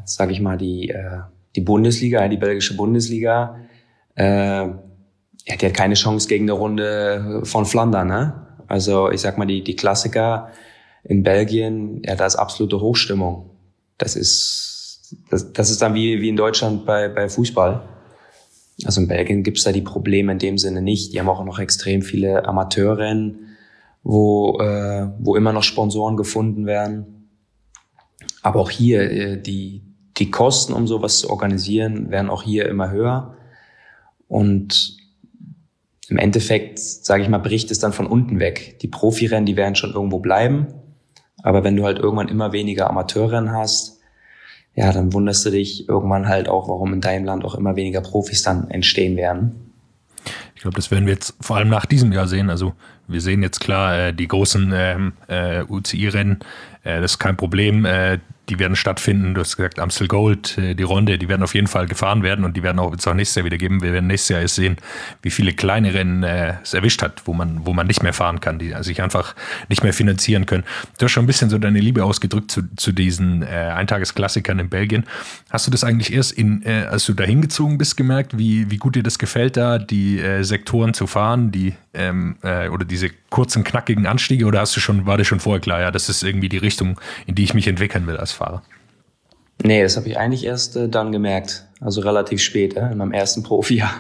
Bundesliga, die belgische Bundesliga, die hat keine Chance gegen eine Runde von Flandern, ne? Also ich sag mal, die Klassiker in Belgien, da ist absolute Hochstimmung. Das ist dann wie in Deutschland bei Fußball. Also in Belgien gibt's da die Probleme in dem Sinne nicht. Die haben auch noch extrem viele Amateurrennen, wo immer noch Sponsoren gefunden werden. Aber auch hier, die Kosten, um sowas zu organisieren, werden auch hier immer höher. Und im Endeffekt, sage ich mal, bricht es dann von unten weg. Die Profirennen, die werden schon irgendwo bleiben. Aber wenn du halt irgendwann immer weniger Amateurrennen hast, dann wunderst du dich irgendwann halt auch, warum in deinem Land auch immer weniger Profis dann entstehen werden. Ich glaube, das werden wir jetzt vor allem nach diesem Jahr sehen. Also wir sehen jetzt klar die großen UCI-Rennen, das ist kein Problem. Die werden stattfinden. Du hast gesagt, Amstel Gold, die Ronde, die werden auf jeden Fall gefahren werden und die werden auch nächstes Jahr wieder geben. Wir werden nächstes Jahr erst sehen, wie viele kleine Rennen es erwischt hat, wo man nicht mehr fahren kann, die sich einfach nicht mehr finanzieren können. Du hast schon ein bisschen so deine Liebe ausgedrückt zu diesen Eintagesklassikern in Belgien. Hast du das eigentlich erst als du da hingezogen bist, gemerkt, wie gut dir das gefällt, da die Sektoren zu fahren, oder diese kurzen, knackigen Anstiege, oder war dir schon vorher klar, ja, das ist irgendwie die Richtung, in die ich mich entwickeln will als Fahrer? Nee, das habe ich eigentlich erst dann gemerkt, also relativ spät, in meinem ersten Profijahr.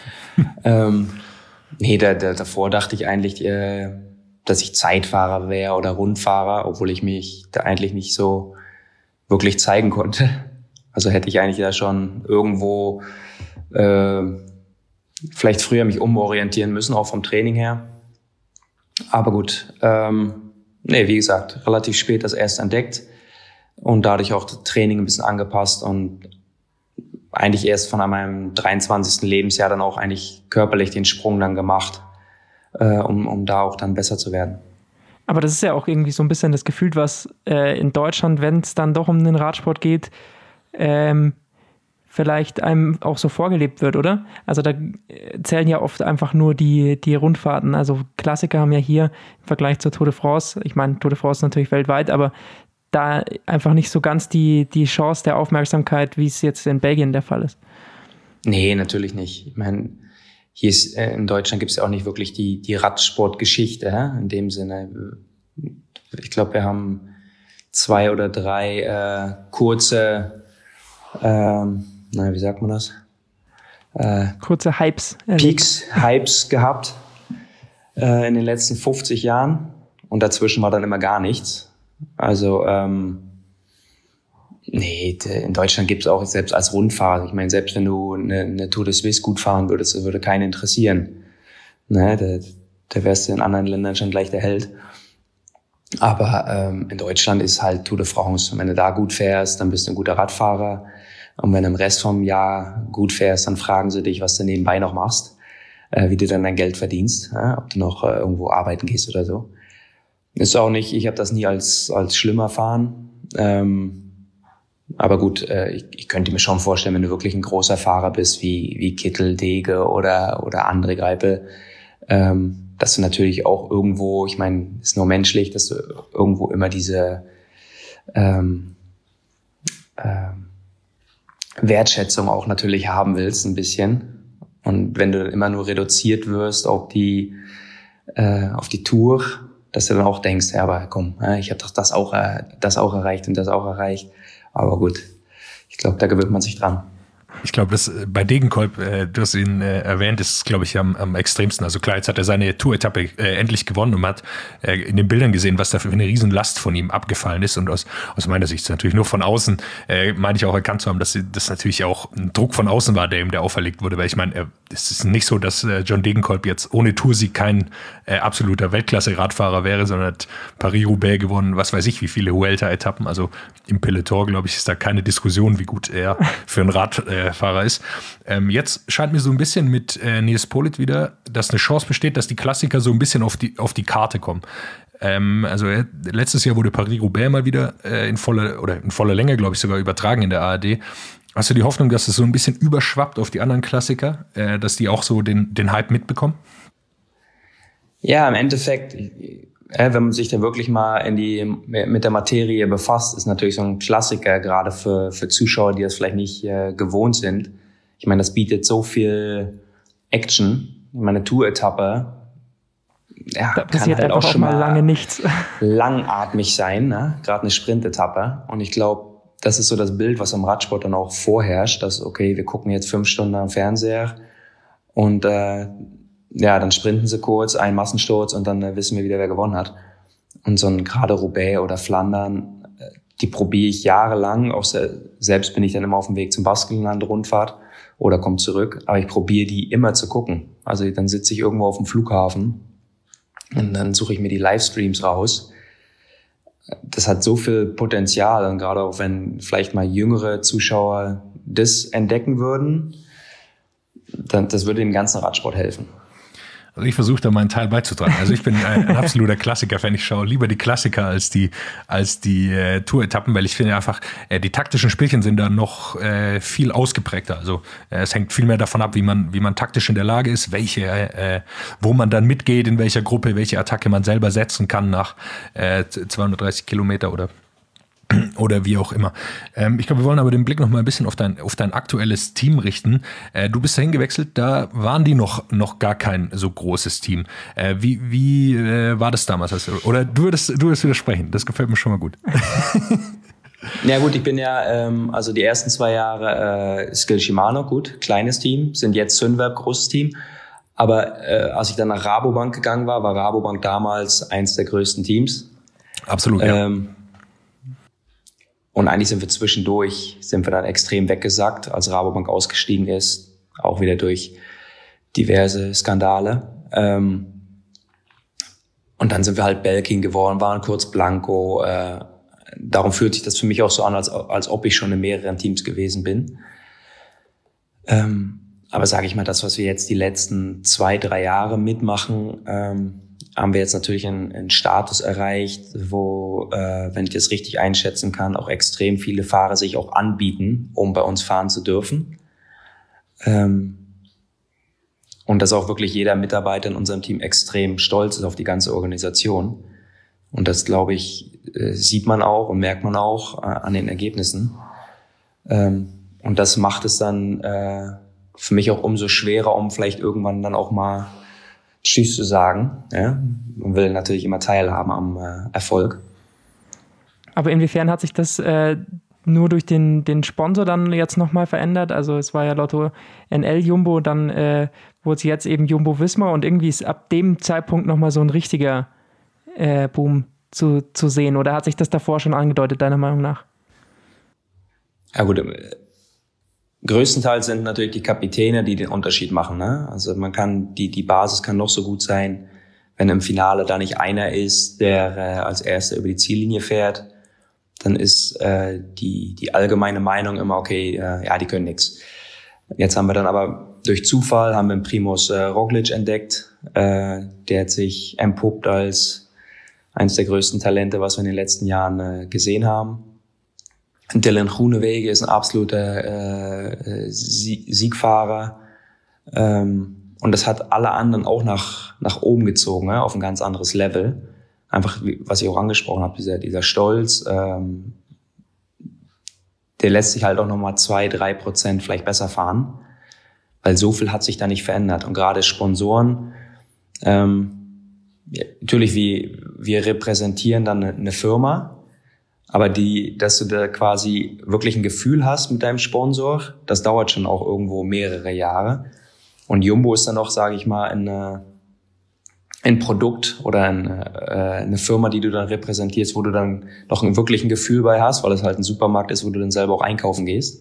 Davor dachte ich eigentlich, dass ich Zeitfahrer wäre oder Rundfahrer, obwohl ich mich da eigentlich nicht so wirklich zeigen konnte. Also hätte ich eigentlich da schon irgendwo vielleicht früher mich umorientieren müssen, auch vom Training her. Aber gut, wie gesagt, relativ spät das erst entdeckt und dadurch auch das Training ein bisschen angepasst und eigentlich erst von meinem 23. Lebensjahr dann auch eigentlich körperlich den Sprung dann gemacht, um da auch dann besser zu werden. Aber das ist ja auch irgendwie so ein bisschen das Gefühl, was in Deutschland, wenn es dann doch um den Radsport geht, vielleicht einem auch so vorgelebt wird, oder? Also da zählen ja oft einfach nur die Rundfahrten. Also Klassiker haben ja hier im Vergleich zur Tour de France, ich meine, Tour de France natürlich weltweit, aber da einfach nicht so ganz die Chance der Aufmerksamkeit, wie es jetzt in Belgien der Fall ist. Nee, natürlich nicht. Ich meine, hier ist, in Deutschland gibt es ja auch nicht wirklich die Radsportgeschichte, in dem Sinne. Ich glaube, wir haben 2 oder 3 kurze, wie sagt man das? Kurze Hypes. Hypes gehabt in den letzten 50 Jahren und dazwischen war dann immer gar nichts. Also in Deutschland gibt es auch selbst als Rundfahrer, ich meine, selbst wenn du eine Tour de Suisse gut fahren würdest, das würde keinen interessieren. Ne, da wärst du in anderen Ländern schon gleich der Held. Aber in Deutschland ist halt Tour de France. Und wenn du da gut fährst, dann bist du ein guter Radfahrer. Und wenn du im Rest vom Jahr gut fährst, dann fragen sie dich, was du nebenbei noch machst, wie du dann dein Geld verdienst, ob du noch irgendwo arbeiten gehst oder so. Ist auch nicht, ich habe das nie als schlimm erfahren. Aber gut, ich könnte mir schon vorstellen, wenn du wirklich ein großer Fahrer bist, wie Kittel, Dege oder andere Greipel, dass du natürlich auch irgendwo, ich meine, ist nur menschlich, dass du irgendwo immer diese Wertschätzung auch natürlich haben willst, ein bisschen. Und wenn du immer nur reduziert wirst auf die Tour, dass du dann auch denkst, ja, aber komm, ich habe doch das auch erreicht und das auch erreicht. Aber gut, ich glaube, da gewöhnt man sich dran. Ich glaube, das bei Degenkolb, du hast ihn erwähnt, ist, glaube ich, am extremsten. Also klar, jetzt hat er seine Tour-Etappe endlich gewonnen und man hat in den Bildern gesehen, was da für eine Riesenlast von ihm abgefallen ist. Und aus meiner Sicht natürlich nur von außen, meine ich auch erkannt zu haben, dass das natürlich auch ein Druck von außen war, der ihm da auferlegt wurde. Weil ich meine, es ist nicht so, dass John Degenkolb jetzt ohne Toursieg kein absoluter Weltklasse-Radfahrer wäre, sondern hat Paris-Roubaix gewonnen, was weiß ich, wie viele Vuelta-Etappen. Also im Peloton, glaube ich, ist da keine Diskussion, wie gut er für ein Radfahrer ist. Jetzt scheint mir so ein bisschen mit Nils Politt wieder, dass eine Chance besteht, dass die Klassiker so ein bisschen auf die Karte kommen. Also letztes Jahr wurde Paris-Roubaix mal wieder in voller Länge, glaube ich, sogar übertragen in der ARD. Hast du die Hoffnung, dass es so ein bisschen überschwappt auf die anderen Klassiker, dass die auch so den Hype mitbekommen? Ja, im Endeffekt, wenn man sich dann wirklich mal mit der Materie befasst, ist natürlich so ein Klassiker, gerade für Zuschauer, die das vielleicht nicht gewohnt sind. Ich meine, das bietet so viel Action. Meine Tour-Etappe, ja, da passiert kann halt einfach auch mal lange nichts. Langatmig sein, ne? Gerade eine Sprint-Etappe. Und ich glaube, das ist so das Bild, was am Radsport dann auch vorherrscht, dass, okay, wir gucken jetzt 5 Stunden am Fernseher und dann sprinten sie kurz, ein Massensturz und dann wissen wir wieder, wer gewonnen hat. Und so ein gerade Roubaix oder Flandern, die probiere ich jahrelang. Auch selbst bin ich dann immer auf dem Weg zum Baskenland-Rundfahrt oder komme zurück. Aber ich probiere die immer zu gucken. Also dann sitze ich irgendwo auf dem Flughafen und dann suche ich mir die Livestreams raus. Das hat so viel Potenzial. Und gerade auch wenn vielleicht mal jüngere Zuschauer das entdecken würden, dann das würde dem ganzen Radsport helfen. Also ich versuche da meinen Teil beizutragen. Also ich bin ein absoluter Klassiker-Fan. Ich schaue lieber die Klassiker als die Tour-Etappen, weil ich finde einfach, die taktischen Spielchen sind da noch viel ausgeprägter. Also es hängt viel mehr davon ab, wie man taktisch in der Lage ist, wo man dann mitgeht, in welcher Gruppe, welche Attacke man selber setzen kann nach 230 Kilometer oder wie auch immer. Ich glaube, wir wollen aber den Blick noch mal ein bisschen auf dein aktuelles Team richten. Du bist dahin gewechselt, da waren die noch gar kein so großes Team. Wie war das damals? Oder du würdest widersprechen, das gefällt mir schon mal gut. Ja gut, ich bin ja, also die ersten 2 Jahre Skill Shimano, gut, kleines Team, sind jetzt Sunweb, großes Team. Aber als ich dann nach Rabobank gegangen war Rabobank damals eins der größten Teams. Absolut, ja. Und eigentlich sind wir dann extrem weggesackt, als Rabobank ausgestiegen ist, auch wieder durch diverse Skandale. Und dann sind wir halt Belkin geworden, waren kurz Blanco. Darum fühlt sich das für mich auch so an, als ob ich schon in mehreren Teams gewesen bin. Aber sage ich mal, das, was wir jetzt die letzten 2-3 Jahre mitmachen, haben wir jetzt natürlich einen Status erreicht, wo, wenn ich das richtig einschätzen kann, auch extrem viele Fahrer sich auch anbieten, um bei uns fahren zu dürfen. Und dass auch wirklich jeder Mitarbeiter in unserem Team extrem stolz ist auf die ganze Organisation. Und das, glaube ich, sieht man auch und merkt man auch an den Ergebnissen. Und das macht es dann für mich auch umso schwerer, um vielleicht irgendwann dann auch mal Tschüss zu sagen. Ja? Man will natürlich immer teilhaben am Erfolg. Aber inwiefern hat sich das nur durch den Sponsor dann jetzt nochmal verändert? Also es war ja Lotto NL Jumbo, dann wurde es jetzt eben Jumbo Visma und irgendwie ist ab dem Zeitpunkt nochmal so ein richtiger Boom zu sehen. Oder hat sich das davor schon angedeutet, deiner Meinung nach? Ja gut, größtenteils sind natürlich die Kapitäne, die den Unterschied machen. Ne? Also man kann die Basis kann noch so gut sein, wenn im Finale da nicht einer ist, der als Erster über die Ziellinie fährt, dann ist die allgemeine Meinung immer, okay, die können nix. Jetzt haben wir dann aber durch Zufall haben wir Primoz Roglic entdeckt, der hat sich empuppt als eines der größten Talente, was wir in den letzten Jahren gesehen haben. Dylan Groenewegen ist ein absoluter Siegfahrer. Und das hat alle anderen auch nach oben gezogen, auf ein ganz anderes Level. Einfach, was ich auch angesprochen habe, dieser Stolz, der lässt sich halt auch nochmal 2-3% vielleicht besser fahren. Weil so viel hat sich da nicht verändert. Und gerade Sponsoren, natürlich, wir repräsentieren dann eine Firma, aber dass du da quasi wirklich ein Gefühl hast mit deinem Sponsor, das dauert schon auch irgendwo mehrere Jahre. Und Jumbo ist dann noch, sage ich mal, ein Produkt oder eine Firma, die du dann repräsentierst, wo du dann noch wirklich ein Gefühl bei hast, weil es halt ein Supermarkt ist, wo du dann selber auch einkaufen gehst.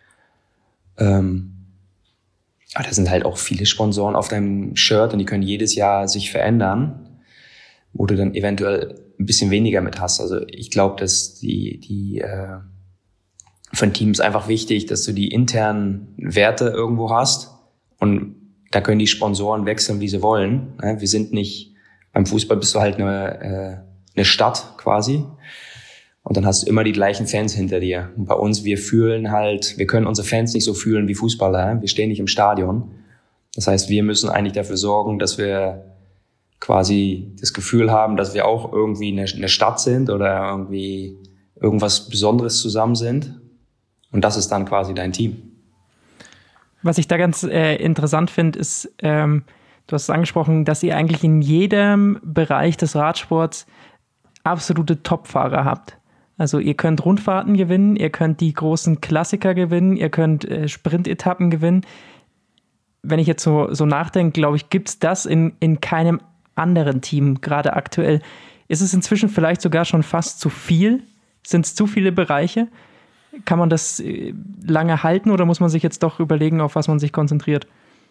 Aber da sind halt auch viele Sponsoren auf deinem Shirt und die können jedes Jahr sich verändern, wo du dann eventuell ein bisschen weniger mit hast. Also ich glaube, dass für ein Team ist einfach wichtig, dass du die internen Werte irgendwo hast und da können die Sponsoren wechseln, wie sie wollen. Wir sind nicht, beim Fußball bist du halt eine Stadt quasi und dann hast du immer die gleichen Fans hinter dir. Und bei uns, wir können unsere Fans nicht so fühlen wie Fußballer. Wir stehen nicht im Stadion. Das heißt, wir müssen eigentlich dafür sorgen, dass wir quasi das Gefühl haben, dass wir auch irgendwie eine Stadt sind oder irgendwie irgendwas Besonderes zusammen sind. Und das ist dann quasi dein Team. Was ich da ganz interessant finde, ist, du hast es angesprochen, dass ihr eigentlich in jedem Bereich des Radsports absolute Top-Fahrer habt. Also ihr könnt Rundfahrten gewinnen, ihr könnt die großen Klassiker gewinnen, ihr könnt Sprintetappen gewinnen. Wenn ich jetzt so nachdenke, glaube ich, gibt es das in keinem anderen Team, gerade aktuell. Ist es inzwischen vielleicht sogar schon fast zu viel? Sind es zu viele Bereiche? Kann man das lange halten oder muss man sich jetzt doch überlegen, auf was man sich konzentriert?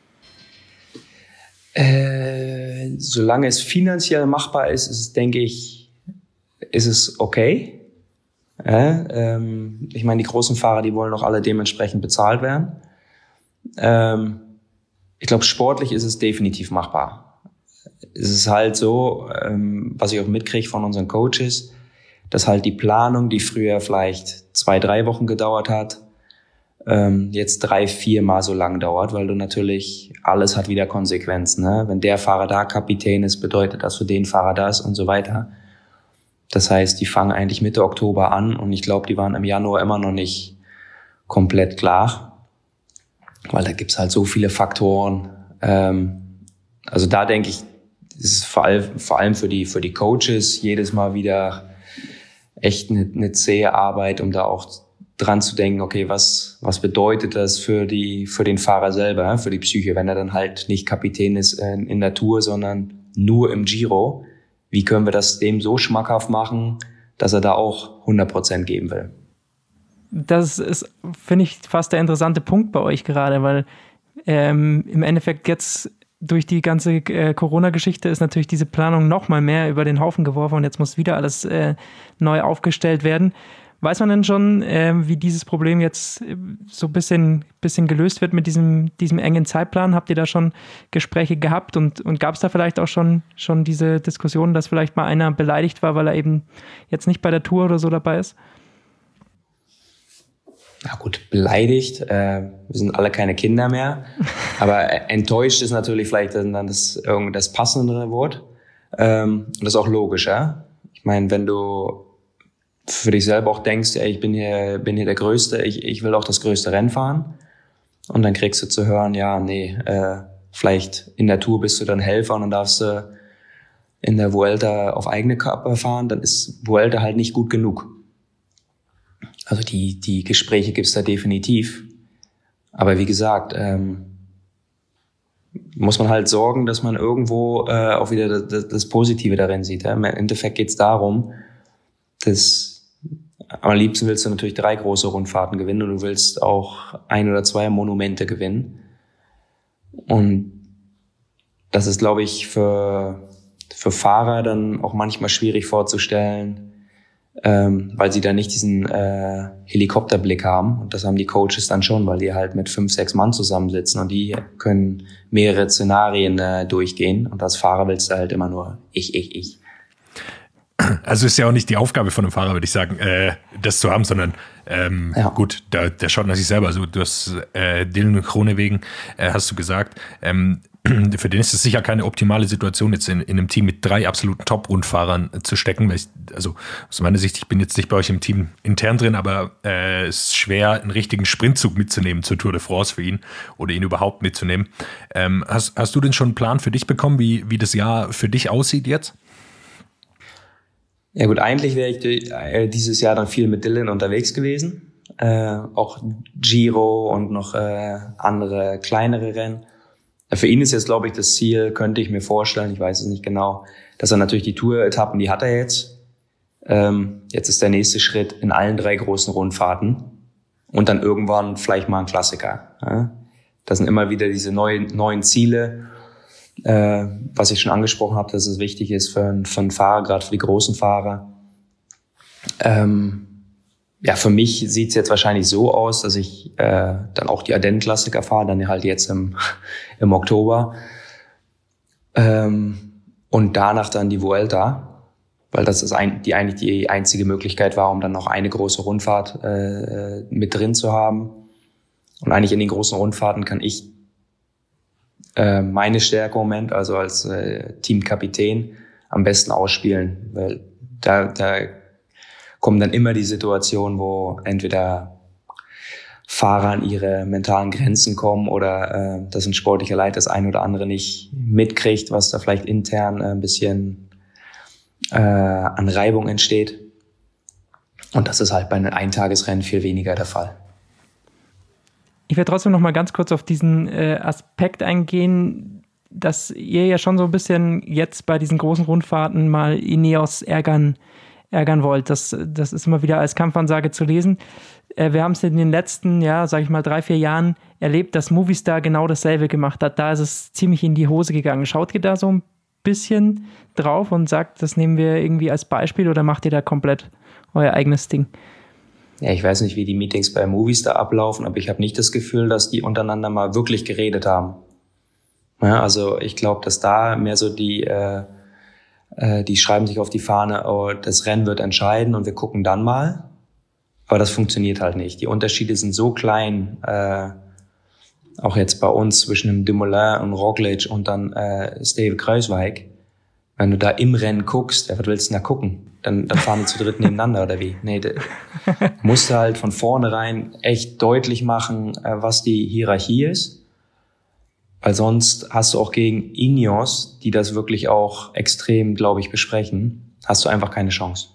Solange es finanziell machbar ist, denke ich, ist es okay. Ich meine, die großen Fahrer, die wollen auch alle dementsprechend bezahlt werden. Ich glaube, sportlich ist es definitiv machbar. Es ist halt so, was ich auch mitkriege von unseren Coaches, dass halt die Planung, die früher vielleicht 2-3 Wochen gedauert hat, jetzt 3-4 Mal so lang dauert, weil du natürlich, alles hat wieder Konsequenzen. Ne? Wenn der Fahrer da Kapitän ist, bedeutet das für den Fahrer das und so weiter. Das heißt, die fangen eigentlich Mitte Oktober an und ich glaube, die waren im Januar immer noch nicht komplett klar, weil da gibt's halt so viele Faktoren. Also da denke ich, ist es vor allem für die Coaches jedes Mal wieder echt eine zähe Arbeit, um da auch dran zu denken, okay, was bedeutet das für den Fahrer selber, für die Psyche, wenn er dann halt nicht Kapitän ist in der Tour, sondern nur im Giro. Wie können wir das dem so schmackhaft machen, dass er da auch 100% geben will? Das ist, finde ich, fast der interessante Punkt bei euch gerade, weil im Endeffekt jetzt durch die ganze Corona-Geschichte ist natürlich diese Planung noch mal mehr über den Haufen geworfen und jetzt muss wieder alles neu aufgestellt werden. Weiß man denn schon, wie dieses Problem jetzt so ein bisschen gelöst wird mit diesem engen Zeitplan? Habt ihr da schon Gespräche gehabt und gab es da vielleicht auch schon diese Diskussion, dass vielleicht mal einer beleidigt war, weil er eben jetzt nicht bei der Tour oder so dabei ist? Na gut, beleidigt. Wir sind alle keine Kinder mehr. Aber enttäuscht ist natürlich vielleicht dann das passendere Wort. Und das ist auch logisch, ja? Ich meine, wenn du für dich selber auch denkst, ey, ich bin hier der Größte, ich will auch das größte Rennen fahren. Und dann kriegst du zu hören, ja, nee, vielleicht in der Tour bist du dann Helfer und dann darfst du in der Vuelta auf eigene Kappe fahren, dann ist Vuelta halt nicht gut genug. Also die Gespräche gibt's da definitiv. Aber wie gesagt, muss man halt sorgen, dass man irgendwo auch wieder das Positive darin sieht. Ja? Im Endeffekt geht's darum, dass am liebsten willst du natürlich 3 große Rundfahrten gewinnen und du willst auch 1 oder 2 Monumente gewinnen. Und das ist, glaube ich, für Fahrer dann auch manchmal schwierig vorzustellen, weil sie da nicht diesen Helikopterblick haben. Und das haben die Coaches dann schon, weil die halt mit 5-6 Mann zusammensitzen und die können mehrere Szenarien durchgehen. Und als Fahrer willst du halt immer nur ich. Also ist ja auch nicht die Aufgabe von einem Fahrer, würde ich sagen, das zu haben, sondern gut, der schaut nach sich selber. Also du hast Dylan Groenewegen, hast du gesagt, für den ist es sicher keine optimale Situation, jetzt in einem Team mit 3 absoluten Top-Rundfahrern zu stecken. Weil also aus meiner Sicht, ich bin jetzt nicht bei euch im Team intern drin, aber es ist schwer, einen richtigen Sprintzug mitzunehmen zur Tour de France für ihn oder ihn überhaupt mitzunehmen. Hast du denn schon einen Plan für dich bekommen, wie das Jahr für dich aussieht jetzt? Ja gut, eigentlich wäre ich dieses Jahr dann viel mit Dylan unterwegs gewesen. Auch Giro und noch andere kleinere Rennen. Für ihn ist jetzt, glaube ich, das Ziel, könnte ich mir vorstellen, ich weiß es nicht genau, dass er natürlich die Tour-Etappen, die hat er jetzt. Jetzt ist der nächste Schritt in allen 3 großen Rundfahrten und dann irgendwann vielleicht mal ein Klassiker. Ja? Das sind immer wieder diese neuen Ziele, was ich schon angesprochen habe, dass es wichtig ist für einen Fahrer, gerade für die großen Fahrer. Ja, für mich sieht es jetzt wahrscheinlich so aus, dass ich dann auch die Ardennen-Klassiker fahre, dann halt jetzt im Oktober. Und danach dann die Vuelta, weil das eigentlich die einzige Möglichkeit war, um dann noch eine große Rundfahrt mit drin zu haben. Und eigentlich in den großen Rundfahrten kann ich meine Stärke im Moment, also als Teamkapitän, am besten ausspielen, weil da kommen dann immer die Situationen, wo entweder Fahrer an ihre mentalen Grenzen kommen oder dass ein sportlicher Leiter das ein oder andere nicht mitkriegt, was da vielleicht intern ein bisschen an Reibung entsteht. Und das ist halt bei einem Eintagesrennen viel weniger der Fall. Ich werde trotzdem noch mal ganz kurz auf diesen Aspekt eingehen, dass ihr ja schon so ein bisschen jetzt bei diesen großen Rundfahrten mal Ineos ärgern wollt. Das ist immer wieder als Kampfansage zu lesen. Wir haben es in den letzten, 3-4 Jahren erlebt, dass Movistar genau dasselbe gemacht hat. Da ist es ziemlich in die Hose gegangen. Schaut ihr da so ein bisschen drauf und sagt, das nehmen wir irgendwie als Beispiel, oder macht ihr da komplett euer eigenes Ding? Ja, ich weiß nicht, wie die Meetings bei Movistar ablaufen, aber ich habe nicht das Gefühl, dass die untereinander mal wirklich geredet haben. Ja, also ich glaube, dass da mehr so die schreiben sich auf die Fahne, oh, das Rennen wird entscheiden und wir gucken dann mal. Aber das funktioniert halt nicht. Die Unterschiede sind so klein, auch jetzt bei uns zwischen dem Dumoulin und Roglic und dann Steve Kruijswijk. Wenn du da im Rennen guckst, was willst du denn da gucken? Dann fahren die zu dritt nebeneinander oder wie? Nee, musst du halt von vornherein echt deutlich machen, was die Hierarchie ist. Weil sonst hast du auch gegen Ineos, die das wirklich auch extrem, glaube ich, besprechen, hast du einfach keine Chance.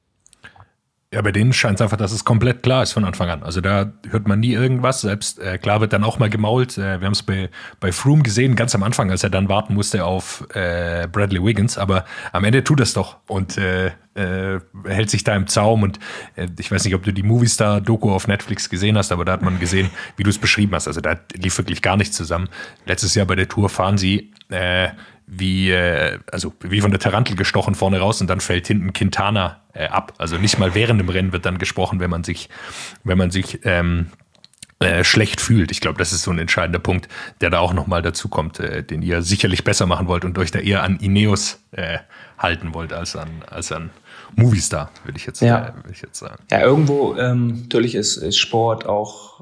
Ja, bei denen scheint es einfach, dass es komplett klar ist von Anfang an. Also da hört man nie irgendwas. Selbst klar wird dann auch mal gemault. Wir haben es bei Froome gesehen, ganz am Anfang, als er dann warten musste auf Bradley Wiggins. Aber am Ende tut es doch und hält sich da im Zaum. Und ich weiß nicht, ob du die Movistar-Doku auf Netflix gesehen hast, aber da hat man gesehen, wie du es beschrieben hast. Also da lief wirklich gar nichts zusammen. Letztes Jahr bei der Tour fahren sie wie von der Tarantel gestochen vorne raus, und dann fällt hinten Quintana ab. Also nicht mal während dem Rennen wird dann gesprochen, wenn man sich schlecht fühlt. Ich glaube, das ist so ein entscheidender Punkt, der da auch nochmal dazu kommt, den ihr sicherlich besser machen wollt und euch da eher an Ineos halten wollt als an Movistar, würde ich jetzt sagen. Ja, irgendwo natürlich ist Sport auch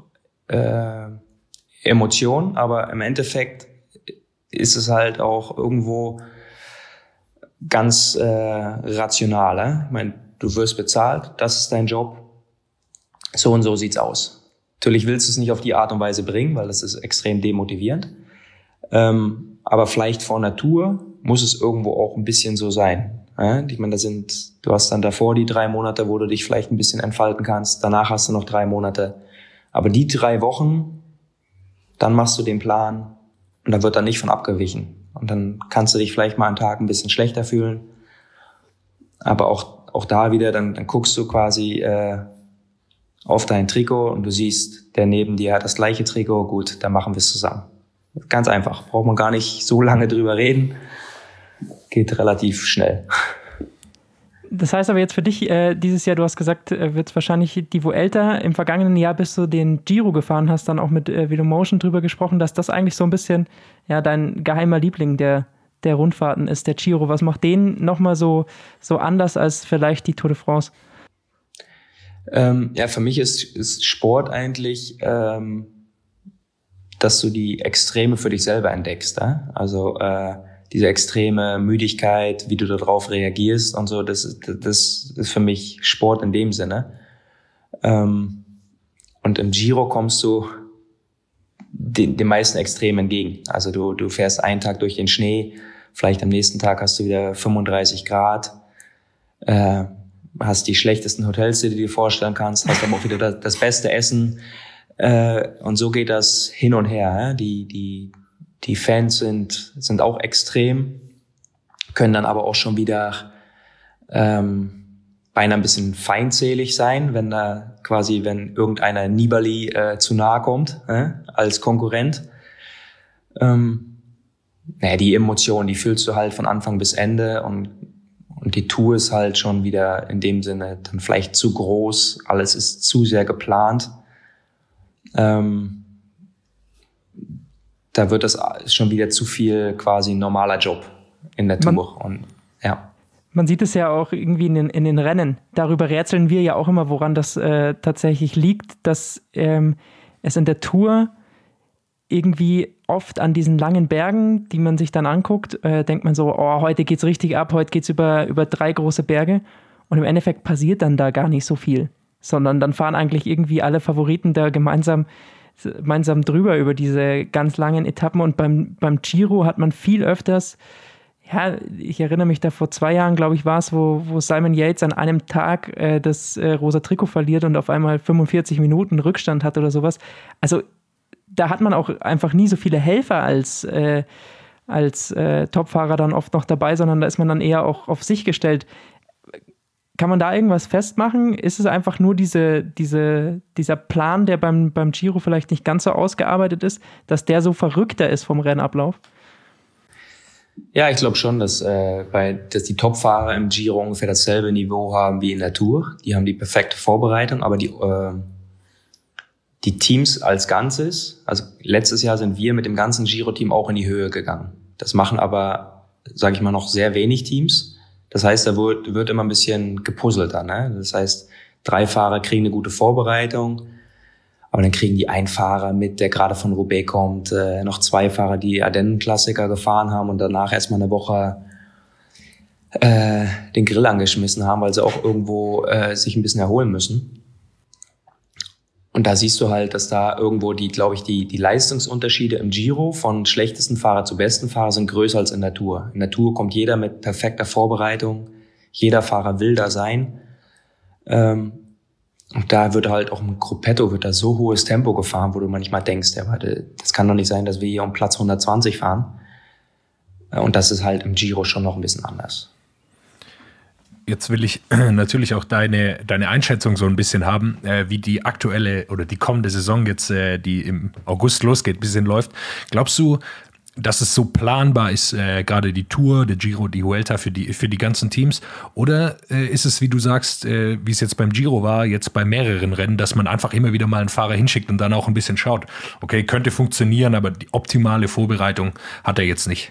Emotion, aber im Endeffekt ist es halt auch irgendwo ganz rational. Ich meine, du wirst bezahlt, das ist dein Job, so und so sieht's aus. Natürlich willst du es nicht auf die Art und Weise bringen, weil das ist extrem demotivierend. Aber vielleicht von Natur muss es irgendwo auch ein bisschen so sein. Ich meine, du hast dann davor die 3 Monate, wo du dich vielleicht ein bisschen entfalten kannst. Danach hast du noch 3 Monate. Aber die 3 Wochen, dann machst du den Plan und da wird dann nicht von abgewichen. Und dann kannst du dich vielleicht mal einen Tag ein bisschen schlechter fühlen. Aber auch da wieder, dann guckst du quasi auf dein Trikot und du siehst, der neben dir hat das gleiche Trikot. Gut, dann machen wir es zusammen. Ganz einfach. Braucht man gar nicht so lange drüber reden. Geht relativ schnell. Das heißt aber jetzt für dich, dieses Jahr, du hast gesagt, wird es wahrscheinlich die Vuelta. Im vergangenen Jahr bist du den Giro gefahren, hast dann auch mit Velomotion drüber gesprochen, dass das eigentlich so ein bisschen dein geheimer Liebling der Rundfahrten ist, der Giro. Was macht den nochmal so anders als vielleicht die Tour de France? Für mich ist Sport eigentlich, dass du die Extreme für dich selber entdeckst. Also diese extreme Müdigkeit, wie du darauf reagierst und so, das ist für mich Sport in dem Sinne. Und im Giro kommst du den meisten Extremen entgegen. Also du fährst einen Tag durch den Schnee, vielleicht am nächsten Tag hast du wieder 35 Grad, hast die schlechtesten Hotels, die du dir vorstellen kannst, hast aber auch wieder das beste Essen. Und so geht das hin und her. Die Fans sind auch extrem, können dann aber auch schon wieder beinahe ein bisschen feindselig sein, wenn irgendeiner Nibali zu nahe kommt, als Konkurrent. Die Emotionen, die fühlst du halt von Anfang bis Ende und die Tour ist halt schon wieder in dem Sinne dann vielleicht zu groß, alles ist zu sehr geplant. Da wird das schon wieder zu viel quasi normaler Job in der Tour. Man sieht es ja auch irgendwie in den Rennen. Darüber rätseln wir ja auch immer, woran das tatsächlich liegt, dass es in der Tour irgendwie oft an diesen langen Bergen, die man sich dann anguckt, denkt man so, oh, heute geht's richtig ab, heute geht's über 3 große Berge. Und im Endeffekt passiert dann da gar nicht so viel, sondern dann fahren eigentlich irgendwie alle Favoriten da gemeinsam drüber über diese ganz langen Etappen. Und beim Giro hat man viel öfters, ja, ich erinnere mich da vor 2 Jahren, glaube ich, war es, wo Simon Yates an einem Tag das rosa Trikot verliert und auf einmal 45 Minuten Rückstand hat oder sowas. Also da hat man auch einfach nie so viele Helfer als Topfahrer dann oft noch dabei, sondern da ist man dann eher auch auf sich gestellt. Kann man da irgendwas festmachen? Ist es einfach nur dieser Plan, der beim Giro vielleicht nicht ganz so ausgearbeitet ist, dass der so verrückter ist vom Rennablauf? Ja, ich glaube schon, dass die Topfahrer im Giro ungefähr dasselbe Niveau haben wie in der Tour. Die haben die perfekte Vorbereitung, aber die Teams als Ganzes, also letztes Jahr sind wir mit dem ganzen Giro-Team auch in die Höhe gegangen. Das machen aber, sage ich mal, noch sehr wenig Teams. Das heißt, da wird immer ein bisschen gepuzzelt dann. Ne? Das heißt, 3 Fahrer kriegen eine gute Vorbereitung, aber dann kriegen die einen Fahrer mit, der gerade von Roubaix kommt, noch 2 Fahrer, die Ardennen-Klassiker gefahren haben und danach erstmal eine Woche den Grill angeschmissen haben, weil sie auch irgendwo sich ein bisschen erholen müssen. Und da siehst du halt, dass da irgendwo die Leistungsunterschiede im Giro von schlechtesten Fahrer zu besten Fahrer sind größer als in der Tour. In der Tour kommt jeder mit perfekter Vorbereitung. Jeder Fahrer will da sein. Und da wird halt auch im Gruppetto wird da so hohes Tempo gefahren, wo du manchmal denkst, ja, warte, das kann doch nicht sein, dass wir hier um Platz 120 fahren. Und das ist halt im Giro schon noch ein bisschen anders. Jetzt will ich natürlich auch deine Einschätzung so ein bisschen haben, wie die aktuelle oder die kommende Saison jetzt, die im August losgeht, ein bisschen läuft. Glaubst du, dass es so planbar ist, gerade die Tour, der Giro, die Vuelta für die ganzen Teams? Oder ist es, wie du sagst, wie es jetzt beim Giro war, jetzt bei mehreren Rennen, dass man einfach immer wieder mal einen Fahrer hinschickt und dann auch ein bisschen schaut, okay, könnte funktionieren, aber die optimale Vorbereitung hat er jetzt nicht?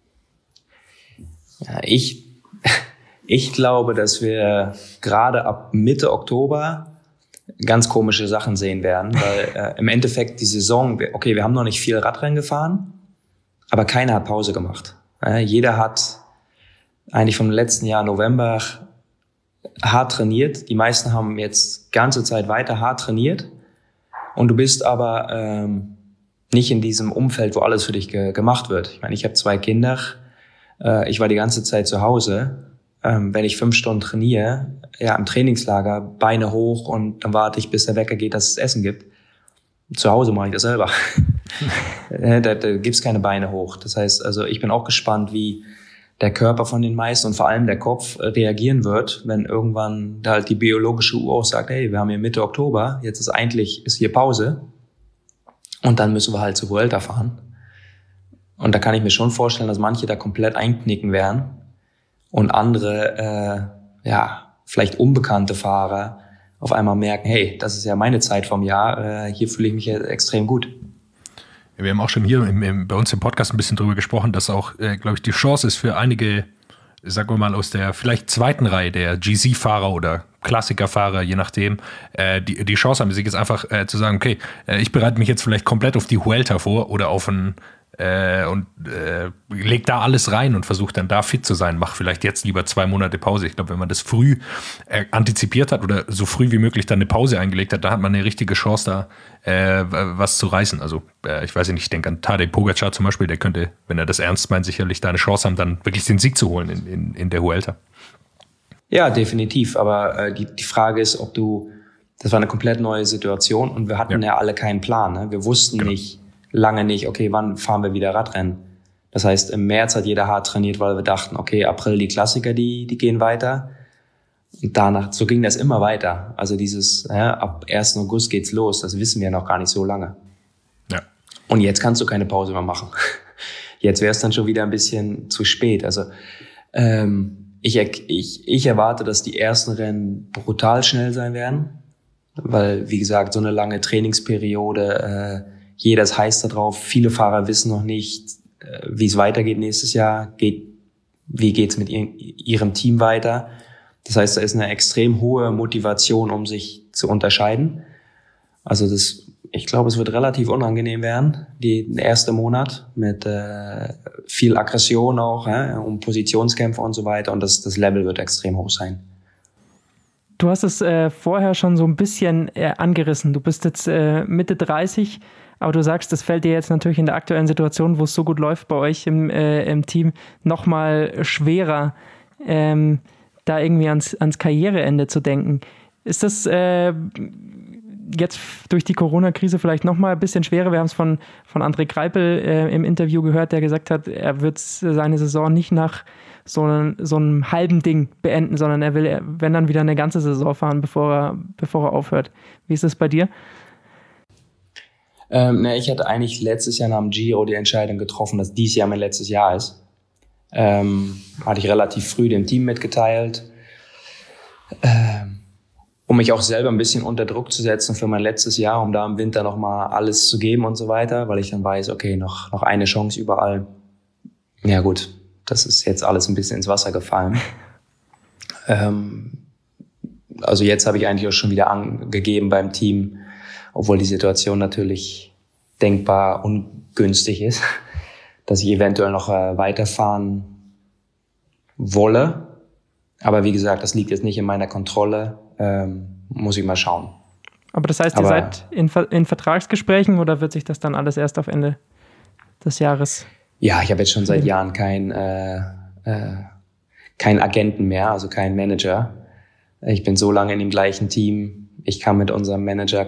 Ja, ich glaube, dass wir gerade ab Mitte Oktober ganz komische Sachen sehen werden, weil im Endeffekt die Saison, okay, wir haben noch nicht viel Radrennen gefahren, aber keiner hat Pause gemacht. Jeder hat eigentlich vom letzten Jahr November hart trainiert. Die meisten haben jetzt ganze Zeit weiter hart trainiert und du bist aber nicht in diesem Umfeld, wo alles für dich gemacht wird. Ich meine, ich habe 2 Kinder, ich war die ganze Zeit zu Hause. Wenn ich 5 Stunden trainiere, ja, im Trainingslager, Beine hoch und dann warte ich, bis der Wecker geht, dass es Essen gibt. Zu Hause mache ich das selber. Da gibt's keine Beine hoch. Das heißt, also ich bin auch gespannt, wie der Körper von den meisten und vor allem der Kopf reagieren wird, wenn irgendwann da halt die biologische Uhr auch sagt, hey, wir haben hier Mitte Oktober, jetzt ist hier Pause und dann müssen wir halt zur Vuelta fahren. Und da kann ich mir schon vorstellen, dass manche da komplett einknicken werden. Und andere, vielleicht unbekannte Fahrer auf einmal merken, hey, das ist ja meine Zeit vom Jahr, hier fühle ich mich ja extrem gut. Wir haben auch schon hier bei uns im Podcast ein bisschen drüber gesprochen, dass auch, glaube ich, die Chance ist für einige, sagen wir mal, aus der vielleicht zweiten Reihe der GC-Fahrer oder Klassikerfahrer, je nachdem, die Chance haben, sich jetzt einfach zu sagen, okay, ich bereite mich jetzt vielleicht komplett auf die Vuelta vor oder auf ein leg da alles rein und versucht dann da fit zu sein, mach vielleicht jetzt lieber 2 Monate Pause. Ich glaube, wenn man das früh antizipiert hat oder so früh wie möglich dann eine Pause eingelegt hat, da hat man eine richtige Chance da was zu reißen. Also ich weiß nicht, ich denke an Tadej Pogačar zum Beispiel, der könnte, wenn er das ernst meint, sicherlich da eine Chance haben, dann wirklich den Sieg zu holen in der Vuelta. Ja, definitiv, aber die Frage ist, das war eine komplett neue Situation und wir hatten ja alle keinen Plan. Ne? Wir wussten lange nicht, okay, wann fahren wir wieder Radrennen? Das heißt, im März hat jeder hart trainiert, weil wir dachten, okay, April die Klassiker, die gehen weiter. Und danach, so ging das immer weiter. Also ab 1. August geht's los, das wissen wir noch gar nicht so lange. Ja. Und jetzt kannst du keine Pause mehr machen. Jetzt wäre es dann schon wieder ein bisschen zu spät. Also ich erwarte, dass die ersten Rennen brutal schnell sein werden, weil, wie gesagt, so eine lange Trainingsperiode, jeder ist heiß da drauf. Viele Fahrer wissen noch nicht, wie es weitergeht nächstes Jahr. Wie geht's mit ihrem Team weiter? Das heißt, da ist eine extrem hohe Motivation, um sich zu unterscheiden. Also das ich glaube, es wird relativ unangenehm werden, den ersten Monat mit viel Aggression auch, um Positionskämpfe und so weiter. Und das Level wird extrem hoch sein. Du hast es vorher schon so ein bisschen angerissen. Du bist jetzt Mitte 30, aber du sagst, das fällt dir jetzt natürlich in der aktuellen Situation, wo es so gut läuft bei euch im Team, nochmal schwerer, da irgendwie ans Karriereende zu denken. Ist das jetzt durch die Corona-Krise vielleicht nochmal ein bisschen schwerer? Wir haben es von André Greipel im Interview gehört, der gesagt hat, er wird seine Saison nicht nach so einem halben Ding beenden, sondern er will, wenn dann wieder eine ganze Saison fahren, bevor er aufhört. Wie ist das bei dir? Ich hatte eigentlich letztes Jahr nach dem Giro die Entscheidung getroffen, dass dies Jahr mein letztes Jahr ist. Hatte ich relativ früh dem Team mitgeteilt, um mich auch selber ein bisschen unter Druck zu setzen für mein letztes Jahr, um da im Winter nochmal alles zu geben und so weiter, weil ich dann weiß, okay, noch eine Chance überall. Ja gut, das ist jetzt alles ein bisschen ins Wasser gefallen. Also jetzt habe ich eigentlich auch schon wieder angegeben beim Team, obwohl die Situation natürlich denkbar ungünstig ist, dass ich eventuell noch weiterfahren wolle. Aber wie gesagt, das liegt jetzt nicht in meiner Kontrolle. Muss ich mal schauen. Aber das heißt, ihr seid in Vertragsgesprächen oder wird sich das dann alles erst auf Ende des Jahres? Ja, ich habe jetzt schon seit Jahren keinen Agenten mehr, also keinen Manager. Ich bin so lange in dem gleichen Team. Ich kann mit unserem Manager,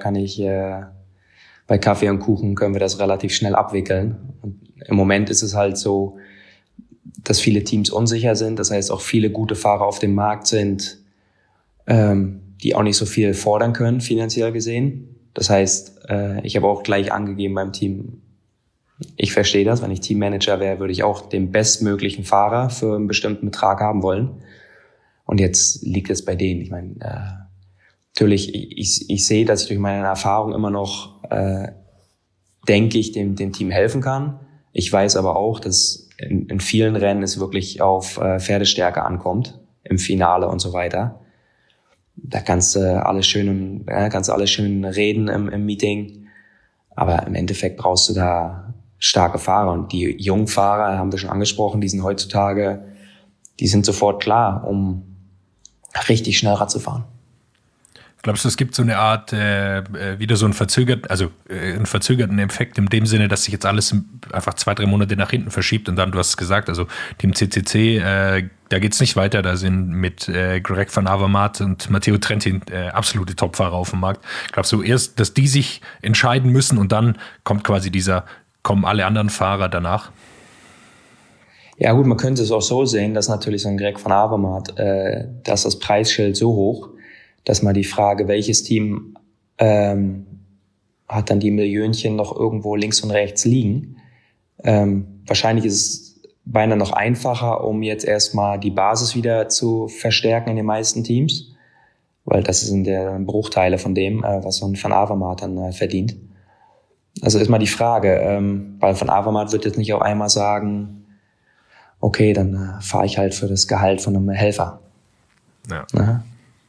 bei Kaffee und Kuchen können wir das relativ schnell abwickeln. Und im Moment ist es halt so, dass viele Teams unsicher sind. Das heißt, auch viele gute Fahrer auf dem Markt sind, die auch nicht so viel fordern können, finanziell gesehen. Das heißt, ich habe auch gleich angegeben beim Team, ich verstehe das, wenn ich Teammanager wäre, würde ich auch den bestmöglichen Fahrer für einen bestimmten Betrag haben wollen. Und jetzt liegt es bei denen. Ich meine, natürlich, ich sehe, dass ich durch meine Erfahrung immer noch, denke ich, dem Team helfen kann. Ich weiß aber auch, dass in vielen Rennen es wirklich auf Pferdestärke ankommt, im Finale und so weiter. Da kannst du alles schön reden im Meeting, aber im Endeffekt brauchst du da starke Fahrer. Und die jungen Fahrer, haben wir schon angesprochen, die sind heutzutage, die sind sofort klar, um richtig schnell Rad zu fahren. Glaubst du, es gibt so eine Art, wieder so einen verzögerten Effekt in dem Sinne, dass sich jetzt alles einfach 2-3 Monate nach hinten verschiebt und dann, du hast es gesagt, also Team CCC, da geht es nicht weiter, da sind mit Greg van Avermaet und Matteo Trentin absolute Topfahrer auf dem Markt. Glaubst du erst, dass die sich entscheiden müssen und dann kommen alle anderen Fahrer danach? Ja gut, man könnte es auch so sehen, dass natürlich so ein Greg van Avermaet, dass das Preisschild so hoch, dass man die Frage, welches Team hat dann die Millionchen noch irgendwo links und rechts liegen. Wahrscheinlich ist es beinahe noch einfacher, um jetzt erstmal die Basis wieder zu verstärken in den meisten Teams, weil das sind ja Bruchteile von dem, was so ein Van Avermaet dann verdient. Also ist mal die Frage, weil Van Avermaet wird jetzt nicht auf einmal sagen, okay, dann fahre ich halt für das Gehalt von einem Helfer. Ja. Na?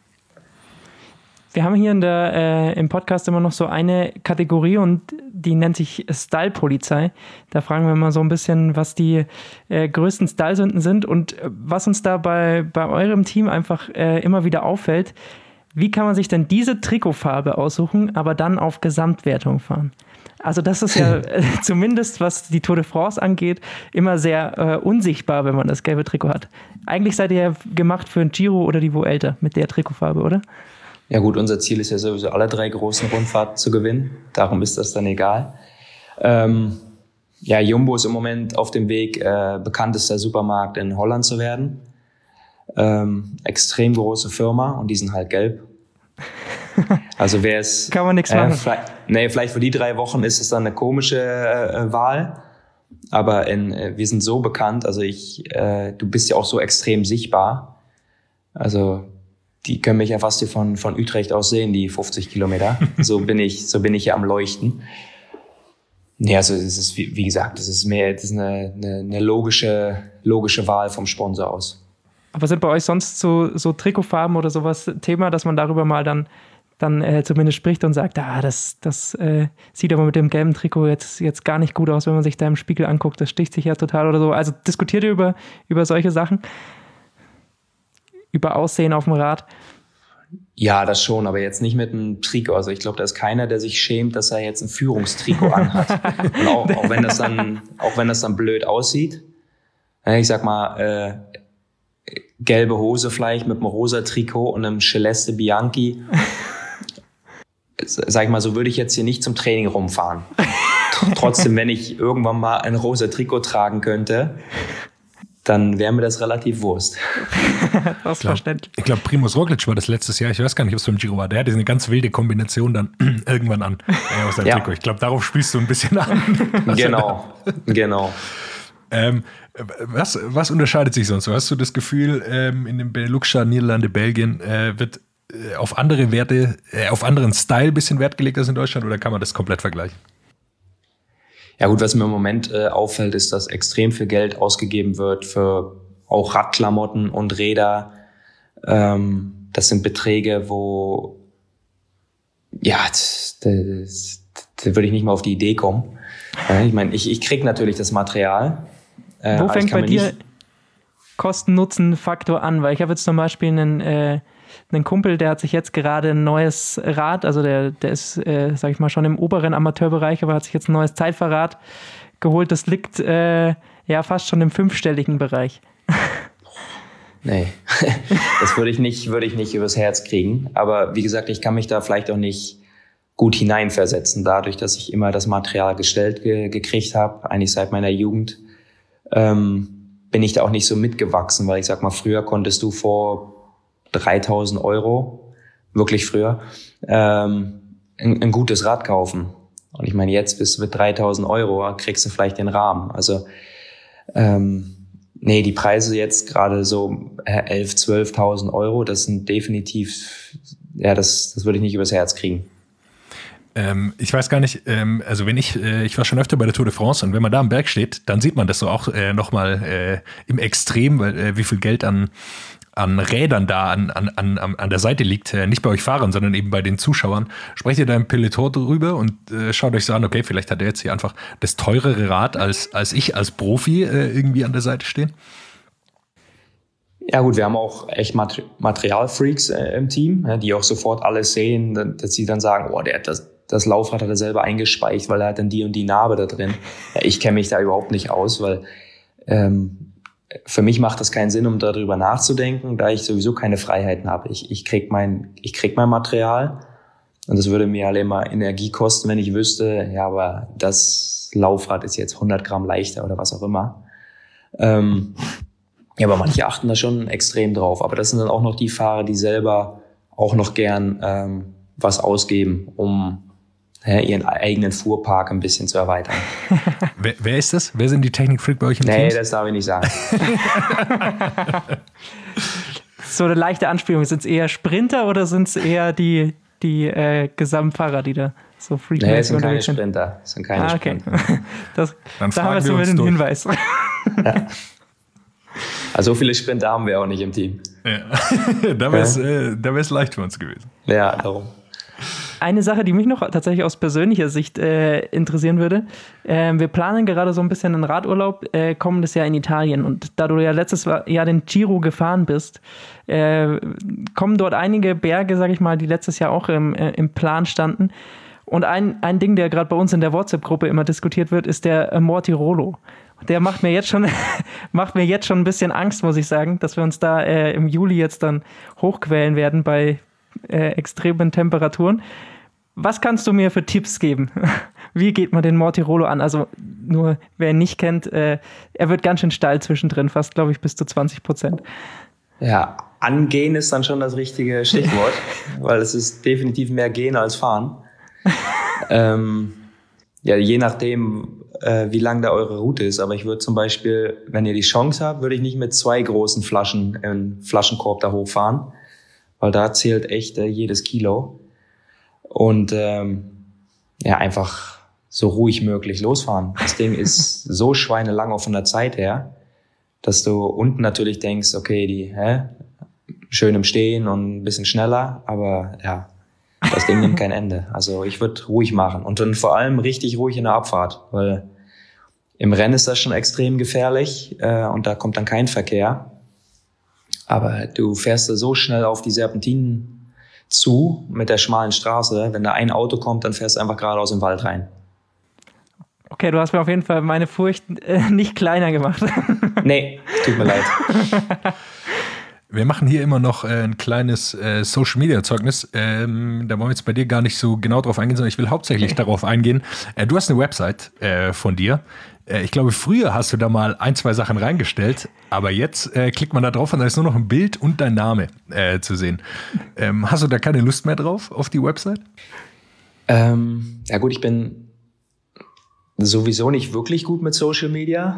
Wir haben hier im Podcast immer noch so eine Kategorie und die nennt sich Style-Polizei. Da fragen wir mal so ein bisschen, was die größten Style-Sünden sind und was uns da bei eurem Team einfach immer wieder auffällt. Wie kann man sich denn diese Trikotfarbe aussuchen, aber dann auf Gesamtwertung fahren? Also das ist ja zumindest, was die Tour de France angeht, immer sehr unsichtbar, wenn man das gelbe Trikot hat. Eigentlich seid ihr ja gemacht für ein Giro oder die Vuelta mit der Trikotfarbe, oder? Ja gut, unser Ziel ist ja sowieso, alle 3 großen Rundfahrten zu gewinnen. Darum ist das dann egal. Jumbo ist im Moment auf dem Weg, bekanntester Supermarkt in Holland zu werden. Extrem große Firma und die sind halt gelb. Also wer es... Kann man nichts machen. Vielleicht für die 3 Wochen ist es dann eine komische Wahl. Aber wir sind so bekannt, also du bist ja auch so extrem sichtbar. Also die können mich ja fast hier von Utrecht aus sehen, die 50 Kilometer. So bin ich hier am Leuchten. Nee, also es ist, wie gesagt, das ist eine logische Wahl vom Sponsor aus. Aber sind bei euch sonst so Trikotfarben oder sowas Thema, dass man darüber mal dann dann zumindest spricht und sagt, das sieht aber mit dem gelben Trikot jetzt gar nicht gut aus, wenn man sich da im Spiegel anguckt, das sticht sich ja total oder so. Also diskutiert ihr über solche Sachen? Über Aussehen auf dem Rad? Ja, das schon, aber jetzt nicht mit einem Trikot. Also ich glaube, da ist keiner, der sich schämt, dass er jetzt ein Führungstrikot anhat. Und auch wenn das dann blöd aussieht. Ich sag mal, gelbe Hose vielleicht mit einem rosa Trikot und einem Celeste Bianchi. Sag ich mal, so würde ich jetzt hier nicht zum Training rumfahren. Trotzdem, wenn ich irgendwann mal ein rosa Trikot tragen könnte, dann wäre mir das relativ Wurst. Das ist verständlich. Ich glaube, Primož Roglič war das letztes Jahr, ich weiß gar nicht, ob es beim Giro war, der hatte eine ganz wilde Kombination dann irgendwann an aus seinem Trikot. Ich glaube, darauf spielst du ein bisschen an. Genau. Was unterscheidet sich sonst? Hast du das Gefühl, in den Benelux-Staaten, Niederlande, Belgien, wird auf andere Werte, auf anderen Style ein bisschen Wert gelegt als in Deutschland, oder kann man das komplett vergleichen? Ja gut, was mir im Moment auffällt, ist, dass extrem viel Geld ausgegeben wird für auch Radklamotten und Räder. Das sind Beträge, wo da würde ich nicht mal auf die Idee kommen. Ich meine, ich kriege natürlich das Material. Wo fängt bei dir Kosten-Nutzen-Faktor an? Weil ich habe jetzt zum Beispiel einen Kumpel, der hat sich jetzt gerade ein neues Rad, also der ist, sag ich mal, schon im oberen Amateurbereich, aber hat sich jetzt ein neues Zeitfahrrad geholt. Das liegt fast schon im 5-stelligen Bereich. Nee, das würde ich nicht übers Herz kriegen. Aber wie gesagt, ich kann mich da vielleicht auch nicht gut hineinversetzen, dadurch, dass ich immer das Material gestellt gekriegt habe, eigentlich seit meiner Jugend. Bin ich da auch nicht so mitgewachsen, weil ich sag mal, früher konntest du vor 3.000 Euro, wirklich früher, ein gutes Rad kaufen. Und ich meine, jetzt bist du mit 3.000 Euro, kriegst du vielleicht den Rahmen. Also die Preise jetzt gerade so 11.000, 12.000 Euro, das sind definitiv, das würde ich nicht übers Herz kriegen. Ich weiß gar nicht, also ich war schon öfter bei der Tour de France, und wenn man da am Berg steht, dann sieht man das so auch nochmal im Extrem, weil wie viel Geld an Rädern da an der Seite liegt, nicht bei euch Fahrern, sondern eben bei den Zuschauern. Sprecht ihr da im Peloton drüber und schaut euch so an, okay, vielleicht hat er jetzt hier einfach das teurere Rad als ich als Profi irgendwie an der Seite stehen? Ja gut, wir haben auch echt Materialfreaks im Team, die auch sofort alles sehen, dass sie dann sagen, der hat das Laufrad hat er selber eingespeicht, weil er hat dann die und die Narbe da drin. Ja, ich kenne mich da überhaupt nicht aus, weil für mich macht das keinen Sinn, um darüber nachzudenken, da ich sowieso keine Freiheiten habe. Ich krieg mein Material, und das würde mir halt immer Energie kosten, wenn ich wüsste, ja, aber das Laufrad ist jetzt 100 Gramm leichter oder was auch immer. Ja, aber manche achten da schon extrem drauf. Aber das sind dann auch noch die Fahrer, die selber auch noch gern was ausgeben, um ihren eigenen Fuhrpark ein bisschen zu erweitern. Wer ist das? Wer sind die Technik-Freak bei euch im Team? Nee, das darf ich nicht sagen. So eine leichte Anspielung. Sind es eher Sprinter oder sind es eher die Gesamtfahrer, die da so freaky Nee, es sind keine Sprinter. Okay. Da haben wir uns den Hinweis. Ja. Also so viele Sprinter haben wir auch nicht im Team. Ja. Da wäre es leicht für uns gewesen. Ja, darum. Eine Sache, die mich noch tatsächlich aus persönlicher Sicht interessieren würde. Wir planen gerade so ein bisschen einen Radurlaub kommendes Jahr in Italien. Und da du ja letztes Jahr den Giro gefahren bist, kommen dort einige Berge, sag ich mal, die letztes Jahr auch im Plan standen. Und ein Ding, der gerade bei uns in der WhatsApp-Gruppe immer diskutiert wird, ist der Mortirolo. Der macht mir jetzt schon ein bisschen Angst, muss ich sagen, dass wir uns da im Juli jetzt dann hochquälen werden bei extremen Temperaturen. Was kannst du mir für Tipps geben? Wie geht man den Mortirolo an? Also nur, wer ihn nicht kennt, er wird ganz schön steil zwischendrin, fast, glaube ich, bis zu 20%. Ja, angehen ist dann schon das richtige Stichwort, weil es ist definitiv mehr gehen als fahren. Ja, je nachdem, wie lang da eure Route ist. Aber ich würde zum Beispiel, wenn ihr die Chance habt, würde ich nicht mit 2 großen Flaschen im Flaschenkorb da hochfahren, weil da zählt echt jedes Kilo. Und einfach so ruhig möglich losfahren. Das Ding ist so schweinelang auch von der Zeit her, dass du unten natürlich denkst, okay, schön im Stehen und ein bisschen schneller, aber ja, das Ding nimmt kein Ende. Also ich würde ruhig machen und dann vor allem richtig ruhig in der Abfahrt, weil im Rennen ist das schon extrem gefährlich und da kommt dann kein Verkehr. Aber du fährst da so schnell auf die Serpentinen zu mit der schmalen Straße. Wenn da ein Auto kommt, dann fährst du einfach geradeaus im Wald rein. Okay, du hast mir auf jeden Fall meine Furcht nicht kleiner gemacht. Nee, tut mir leid. Wir machen hier immer noch ein kleines Social-Media-Zeugnis. Da wollen wir jetzt bei dir gar nicht so genau drauf eingehen, sondern ich will hauptsächlich darauf eingehen. Du hast eine Website von dir. Ich glaube, früher hast du da mal 1, 2 Sachen reingestellt, aber jetzt klickt man da drauf und da ist nur noch ein Bild und dein Name zu sehen. Hast du da keine Lust mehr drauf, auf die Website? Ja gut, ich bin sowieso nicht wirklich gut mit Social Media.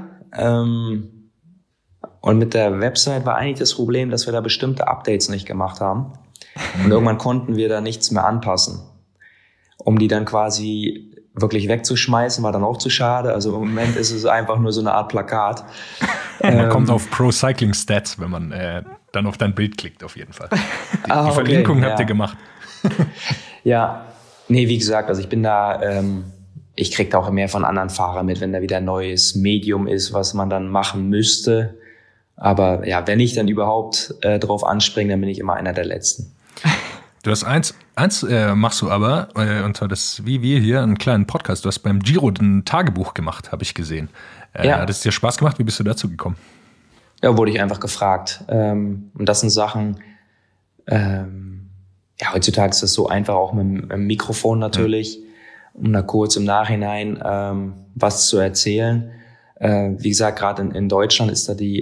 Und mit der Website war eigentlich das Problem, dass wir da bestimmte Updates nicht gemacht haben. Und irgendwann konnten wir da nichts mehr anpassen. Um die dann quasi wirklich wegzuschmeißen, war dann auch zu schade. Also im Moment ist es einfach nur so eine Art Plakat. Man kommt auf Pro Cycling Stats, wenn man dann auf dein Bild klickt, auf jeden Fall. Die Verlinkung habt ihr gemacht. Ja, nee, wie gesagt, also ich bin da, ich krieg da auch mehr von anderen Fahrern mit, wenn da wieder ein neues Medium ist, was man dann machen müsste. Aber ja, wenn ich dann überhaupt drauf anspringe, dann bin ich immer einer der Letzten. Du hast eins machst du aber, und zwar das, wie wir hier, einen kleinen Podcast. Du hast beim Giro ein Tagebuch gemacht, habe ich gesehen. Ja. Hat es dir Spaß gemacht? Wie bist du dazu gekommen? Ja, wurde ich einfach gefragt. Und das sind Sachen, ja, heutzutage ist das so einfach, auch mit dem Mikrofon natürlich, um da kurz im Nachhinein was zu erzählen. Wie gesagt, gerade in Deutschland ist da die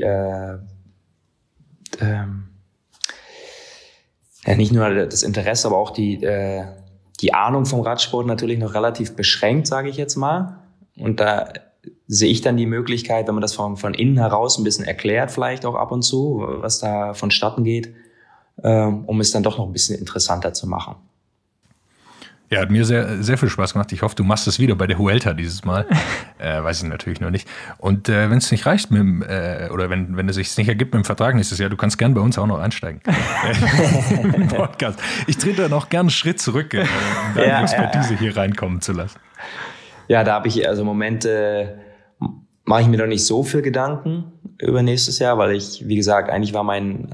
ja, nicht nur das Interesse, aber auch die Ahnung vom Radsport natürlich noch relativ beschränkt, sage ich jetzt mal. Und da sehe ich dann die Möglichkeit, wenn man das von innen heraus ein bisschen erklärt, vielleicht auch ab und zu, was da vonstatten geht, um es dann doch noch ein bisschen interessanter zu machen. Ja, hat mir sehr, sehr viel Spaß gemacht. Ich hoffe, du machst es wieder bei der Vuelta dieses Mal. Weiß ich natürlich noch nicht. Und wenn es nicht reicht mit dem, oder wenn es sich nicht ergibt mit dem Vertrag nächstes Jahr, du kannst gern bei uns auch noch einsteigen. Im Podcast. Ich trete da noch gern einen Schritt zurück, um deine Expertise hier reinkommen zu lassen. Ja, da habe ich, also im Moment mache ich mir noch nicht so viel Gedanken über nächstes Jahr, weil ich, wie gesagt, eigentlich war mein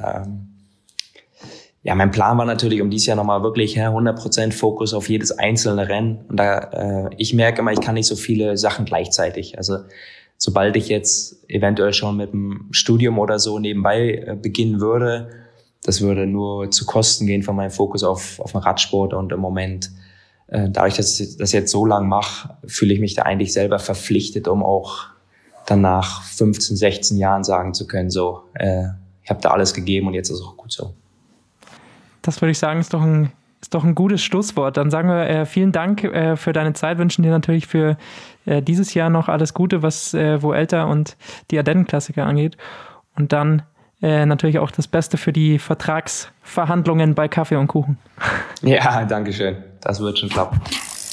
Plan war natürlich, um dieses Jahr nochmal wirklich 100% Fokus auf jedes einzelne Rennen. Und da ich merke immer, ich kann nicht so viele Sachen gleichzeitig. Also sobald ich jetzt eventuell schon mit dem Studium oder so nebenbei beginnen würde, das würde nur zu Kosten gehen von meinem Fokus auf den Radsport. Und im Moment, dadurch, dass ich das jetzt so lang mache, fühle ich mich da eigentlich selber verpflichtet, um auch dann nach 15, 16 Jahren sagen zu können, so, ich habe da alles gegeben und jetzt ist es auch gut so. Das würde ich sagen, ist doch ein gutes Schlusswort. Dann sagen wir vielen Dank für deine Zeit, wünschen dir natürlich für dieses Jahr noch alles Gute, was Vuelta und die Ardennen-Klassiker angeht. Und dann natürlich auch das Beste für die Vertragsverhandlungen bei Kaffee und Kuchen. Ja, danke schön. Das wird schon klappen.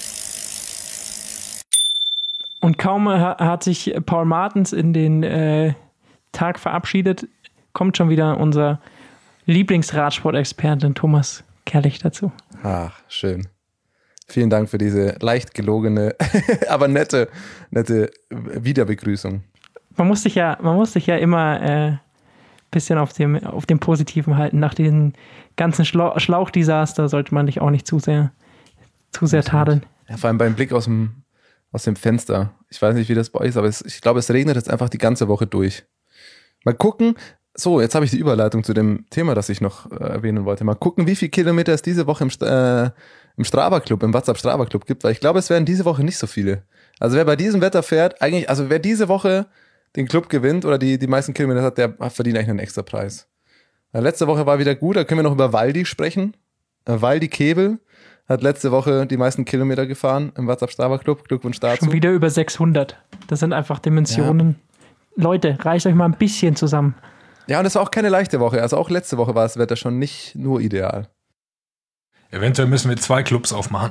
Und kaum hat sich Paul Martens in den Tag verabschiedet, kommt schon wieder unser Lieblingsradsport-Expertin Thomas Kerlich dazu. Ach, schön. Vielen Dank für diese leicht gelogene, aber nette Wiederbegrüßung. Man muss sich ja immer ein bisschen auf dem Positiven halten. Nach den ganzen Schlauchdesaster sollte man dich auch nicht zu sehr tadeln. Ja, vor allem beim Blick aus dem Fenster. Ich weiß nicht, wie das bei euch ist, aber ich glaube, es regnet jetzt einfach die ganze Woche durch. Mal gucken. So, jetzt habe ich die Überleitung zu dem Thema, das ich noch erwähnen wollte. Mal gucken, wie viele Kilometer es diese Woche im Strava-Club, im WhatsApp-Strava-Club gibt, weil ich glaube, es werden diese Woche nicht so viele. Also wer bei diesem Wetter fährt, wer diese Woche den Club gewinnt oder die meisten Kilometer hat, der verdient eigentlich einen extra Preis. Letzte Woche war wieder gut, da können wir noch über Waldi sprechen. Waldi Kebel hat letzte Woche die meisten Kilometer gefahren im WhatsApp-Strava-Club. Glückwunsch dazu. Schon wieder über 600. Das sind einfach Dimensionen. Ja. Leute, reißt euch mal ein bisschen zusammen. Ja, und es war auch keine leichte Woche. Also auch letzte Woche war das Wetter schon nicht nur ideal. Eventuell müssen wir 2 Clubs aufmachen.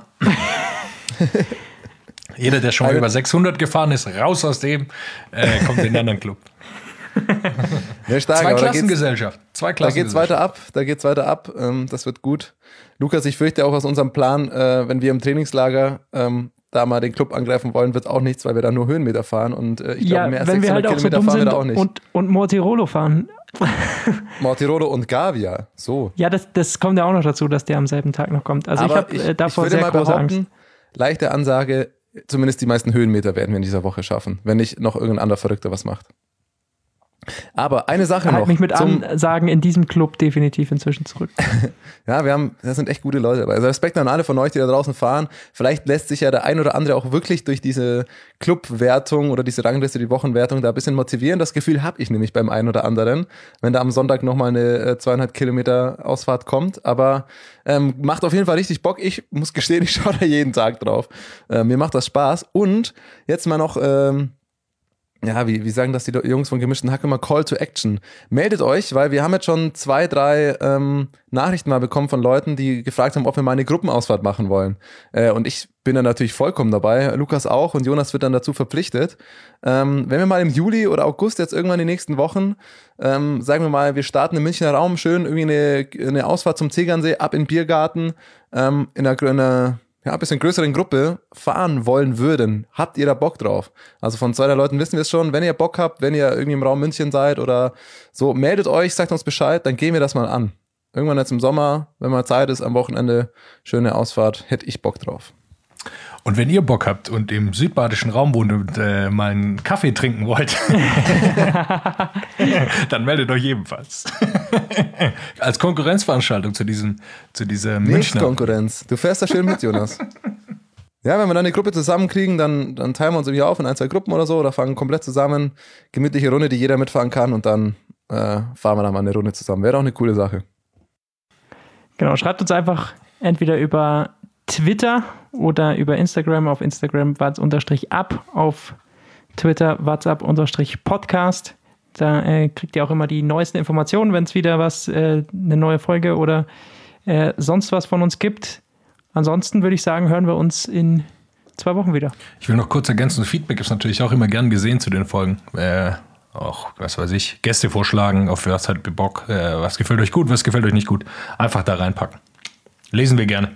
Jeder, der schon mal über 600 gefahren ist, raus aus dem, kommt in den anderen Club. Ja, stark, 2 Klassengesellschaft. 2 Da Klassen. geht's weiter ab. Das wird gut. Lukas, ich fürchte auch aus unserem Plan, wenn wir im Trainingslager da mal den Club angreifen wollen, wird auch nichts, weil wir da nur Höhenmeter fahren und ich glaube, mehr als 600 halt Kilometer fahren wir da auch nicht. Und Mortirolo fahren. Mortirolo und Gavia, so. Ja, das kommt ja auch noch dazu, dass der am selben Tag noch kommt. Also Aber ich habe davor würde sehr mal große behaupten, Angst. leichte Ansage, zumindest die meisten Höhenmeter werden wir in dieser Woche schaffen, wenn nicht noch irgendein anderer Verrückter was macht. Aber eine Sache noch. Halt mich mit Ansagen in diesem Club definitiv inzwischen zurück. Ja, da sind echt gute Leute dabei. Also Respekt an alle von euch, die da draußen fahren. Vielleicht lässt sich ja der ein oder andere auch wirklich durch diese Clubwertung oder diese Rangliste, die Wochenwertung da ein bisschen motivieren. Das Gefühl habe ich nämlich beim einen oder anderen, wenn da am Sonntag nochmal eine 200 Kilometer Ausfahrt kommt. Aber macht auf jeden Fall richtig Bock. Ich muss gestehen, ich schaue da jeden Tag drauf. Mir macht das Spaß. Und jetzt mal noch... ja, wie sagen das die Jungs von Gemischten Hack immer? Call to Action. Meldet euch, weil wir haben jetzt schon 2, 3 Nachrichten mal bekommen von Leuten, die gefragt haben, ob wir mal eine Gruppenausfahrt machen wollen. Und ich bin da natürlich vollkommen dabei. Lukas auch und Jonas wird dann dazu verpflichtet. Wenn wir mal im Juli oder August jetzt irgendwann die nächsten Wochen, sagen wir mal, wir starten im Münchner Raum schön irgendwie eine Ausfahrt zum Tegernsee, ab in den Biergarten, in einer ein bisschen größeren Gruppe fahren wollen würden, habt ihr da Bock drauf? Also von 2 Leuten wissen wir es schon. Wenn ihr Bock habt, wenn ihr irgendwie im Raum München seid oder so, meldet euch, sagt uns Bescheid, dann gehen wir das mal an. Irgendwann jetzt im Sommer, wenn mal Zeit ist, am Wochenende, schöne Ausfahrt, hätte ich Bock drauf. Und wenn ihr Bock habt und im südbadischen Raum wohnt und mal einen Kaffee trinken wollt, dann meldet euch ebenfalls. Als Konkurrenzveranstaltung zu dieser Nicht Münchner. Konkurrenz. Du fährst da schön mit, Jonas. Ja, wenn wir dann eine Gruppe zusammenkriegen, dann teilen wir uns irgendwie auf in 1, 2 Gruppen oder so oder fangen komplett zusammen. Gemütliche Runde, die jeder mitfahren kann und dann fahren wir dann mal eine Runde zusammen. Wäre doch eine coole Sache. Genau, schreibt uns einfach entweder über Twitter oder über Instagram. Auf Instagram watz_ab, auf Twitter watzup_podcast. Da kriegt ihr auch immer die neuesten Informationen, wenn es wieder eine neue Folge oder sonst was von uns gibt. Ansonsten würde ich sagen, hören wir uns in 2 Wochen wieder. Ich will noch kurz ergänzen, Feedback ist natürlich auch immer gern gesehen zu den Folgen. Auch, was weiß ich, Gäste vorschlagen, auf was hat Bock, was gefällt euch gut, was gefällt euch nicht gut. Einfach da reinpacken. Lesen wir gerne.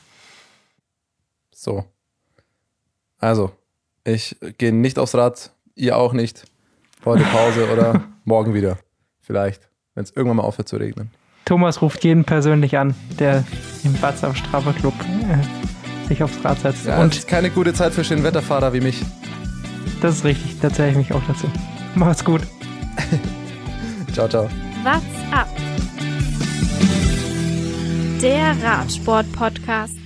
So. Also, ich gehe nicht aufs Rad, ihr auch nicht. Heute Pause oder morgen wieder. Vielleicht, wenn es irgendwann mal aufhört zu regnen. Thomas ruft jeden persönlich an, der im WhatsApp Strava Club sich aufs Rad setzt. Ja, und es ist keine gute Zeit für schönen Wetterfahrer wie mich. Das ist richtig, da zähle ich mich auch dazu. Macht's gut. Ciao, ciao. What's up? Der Radsport-Podcast.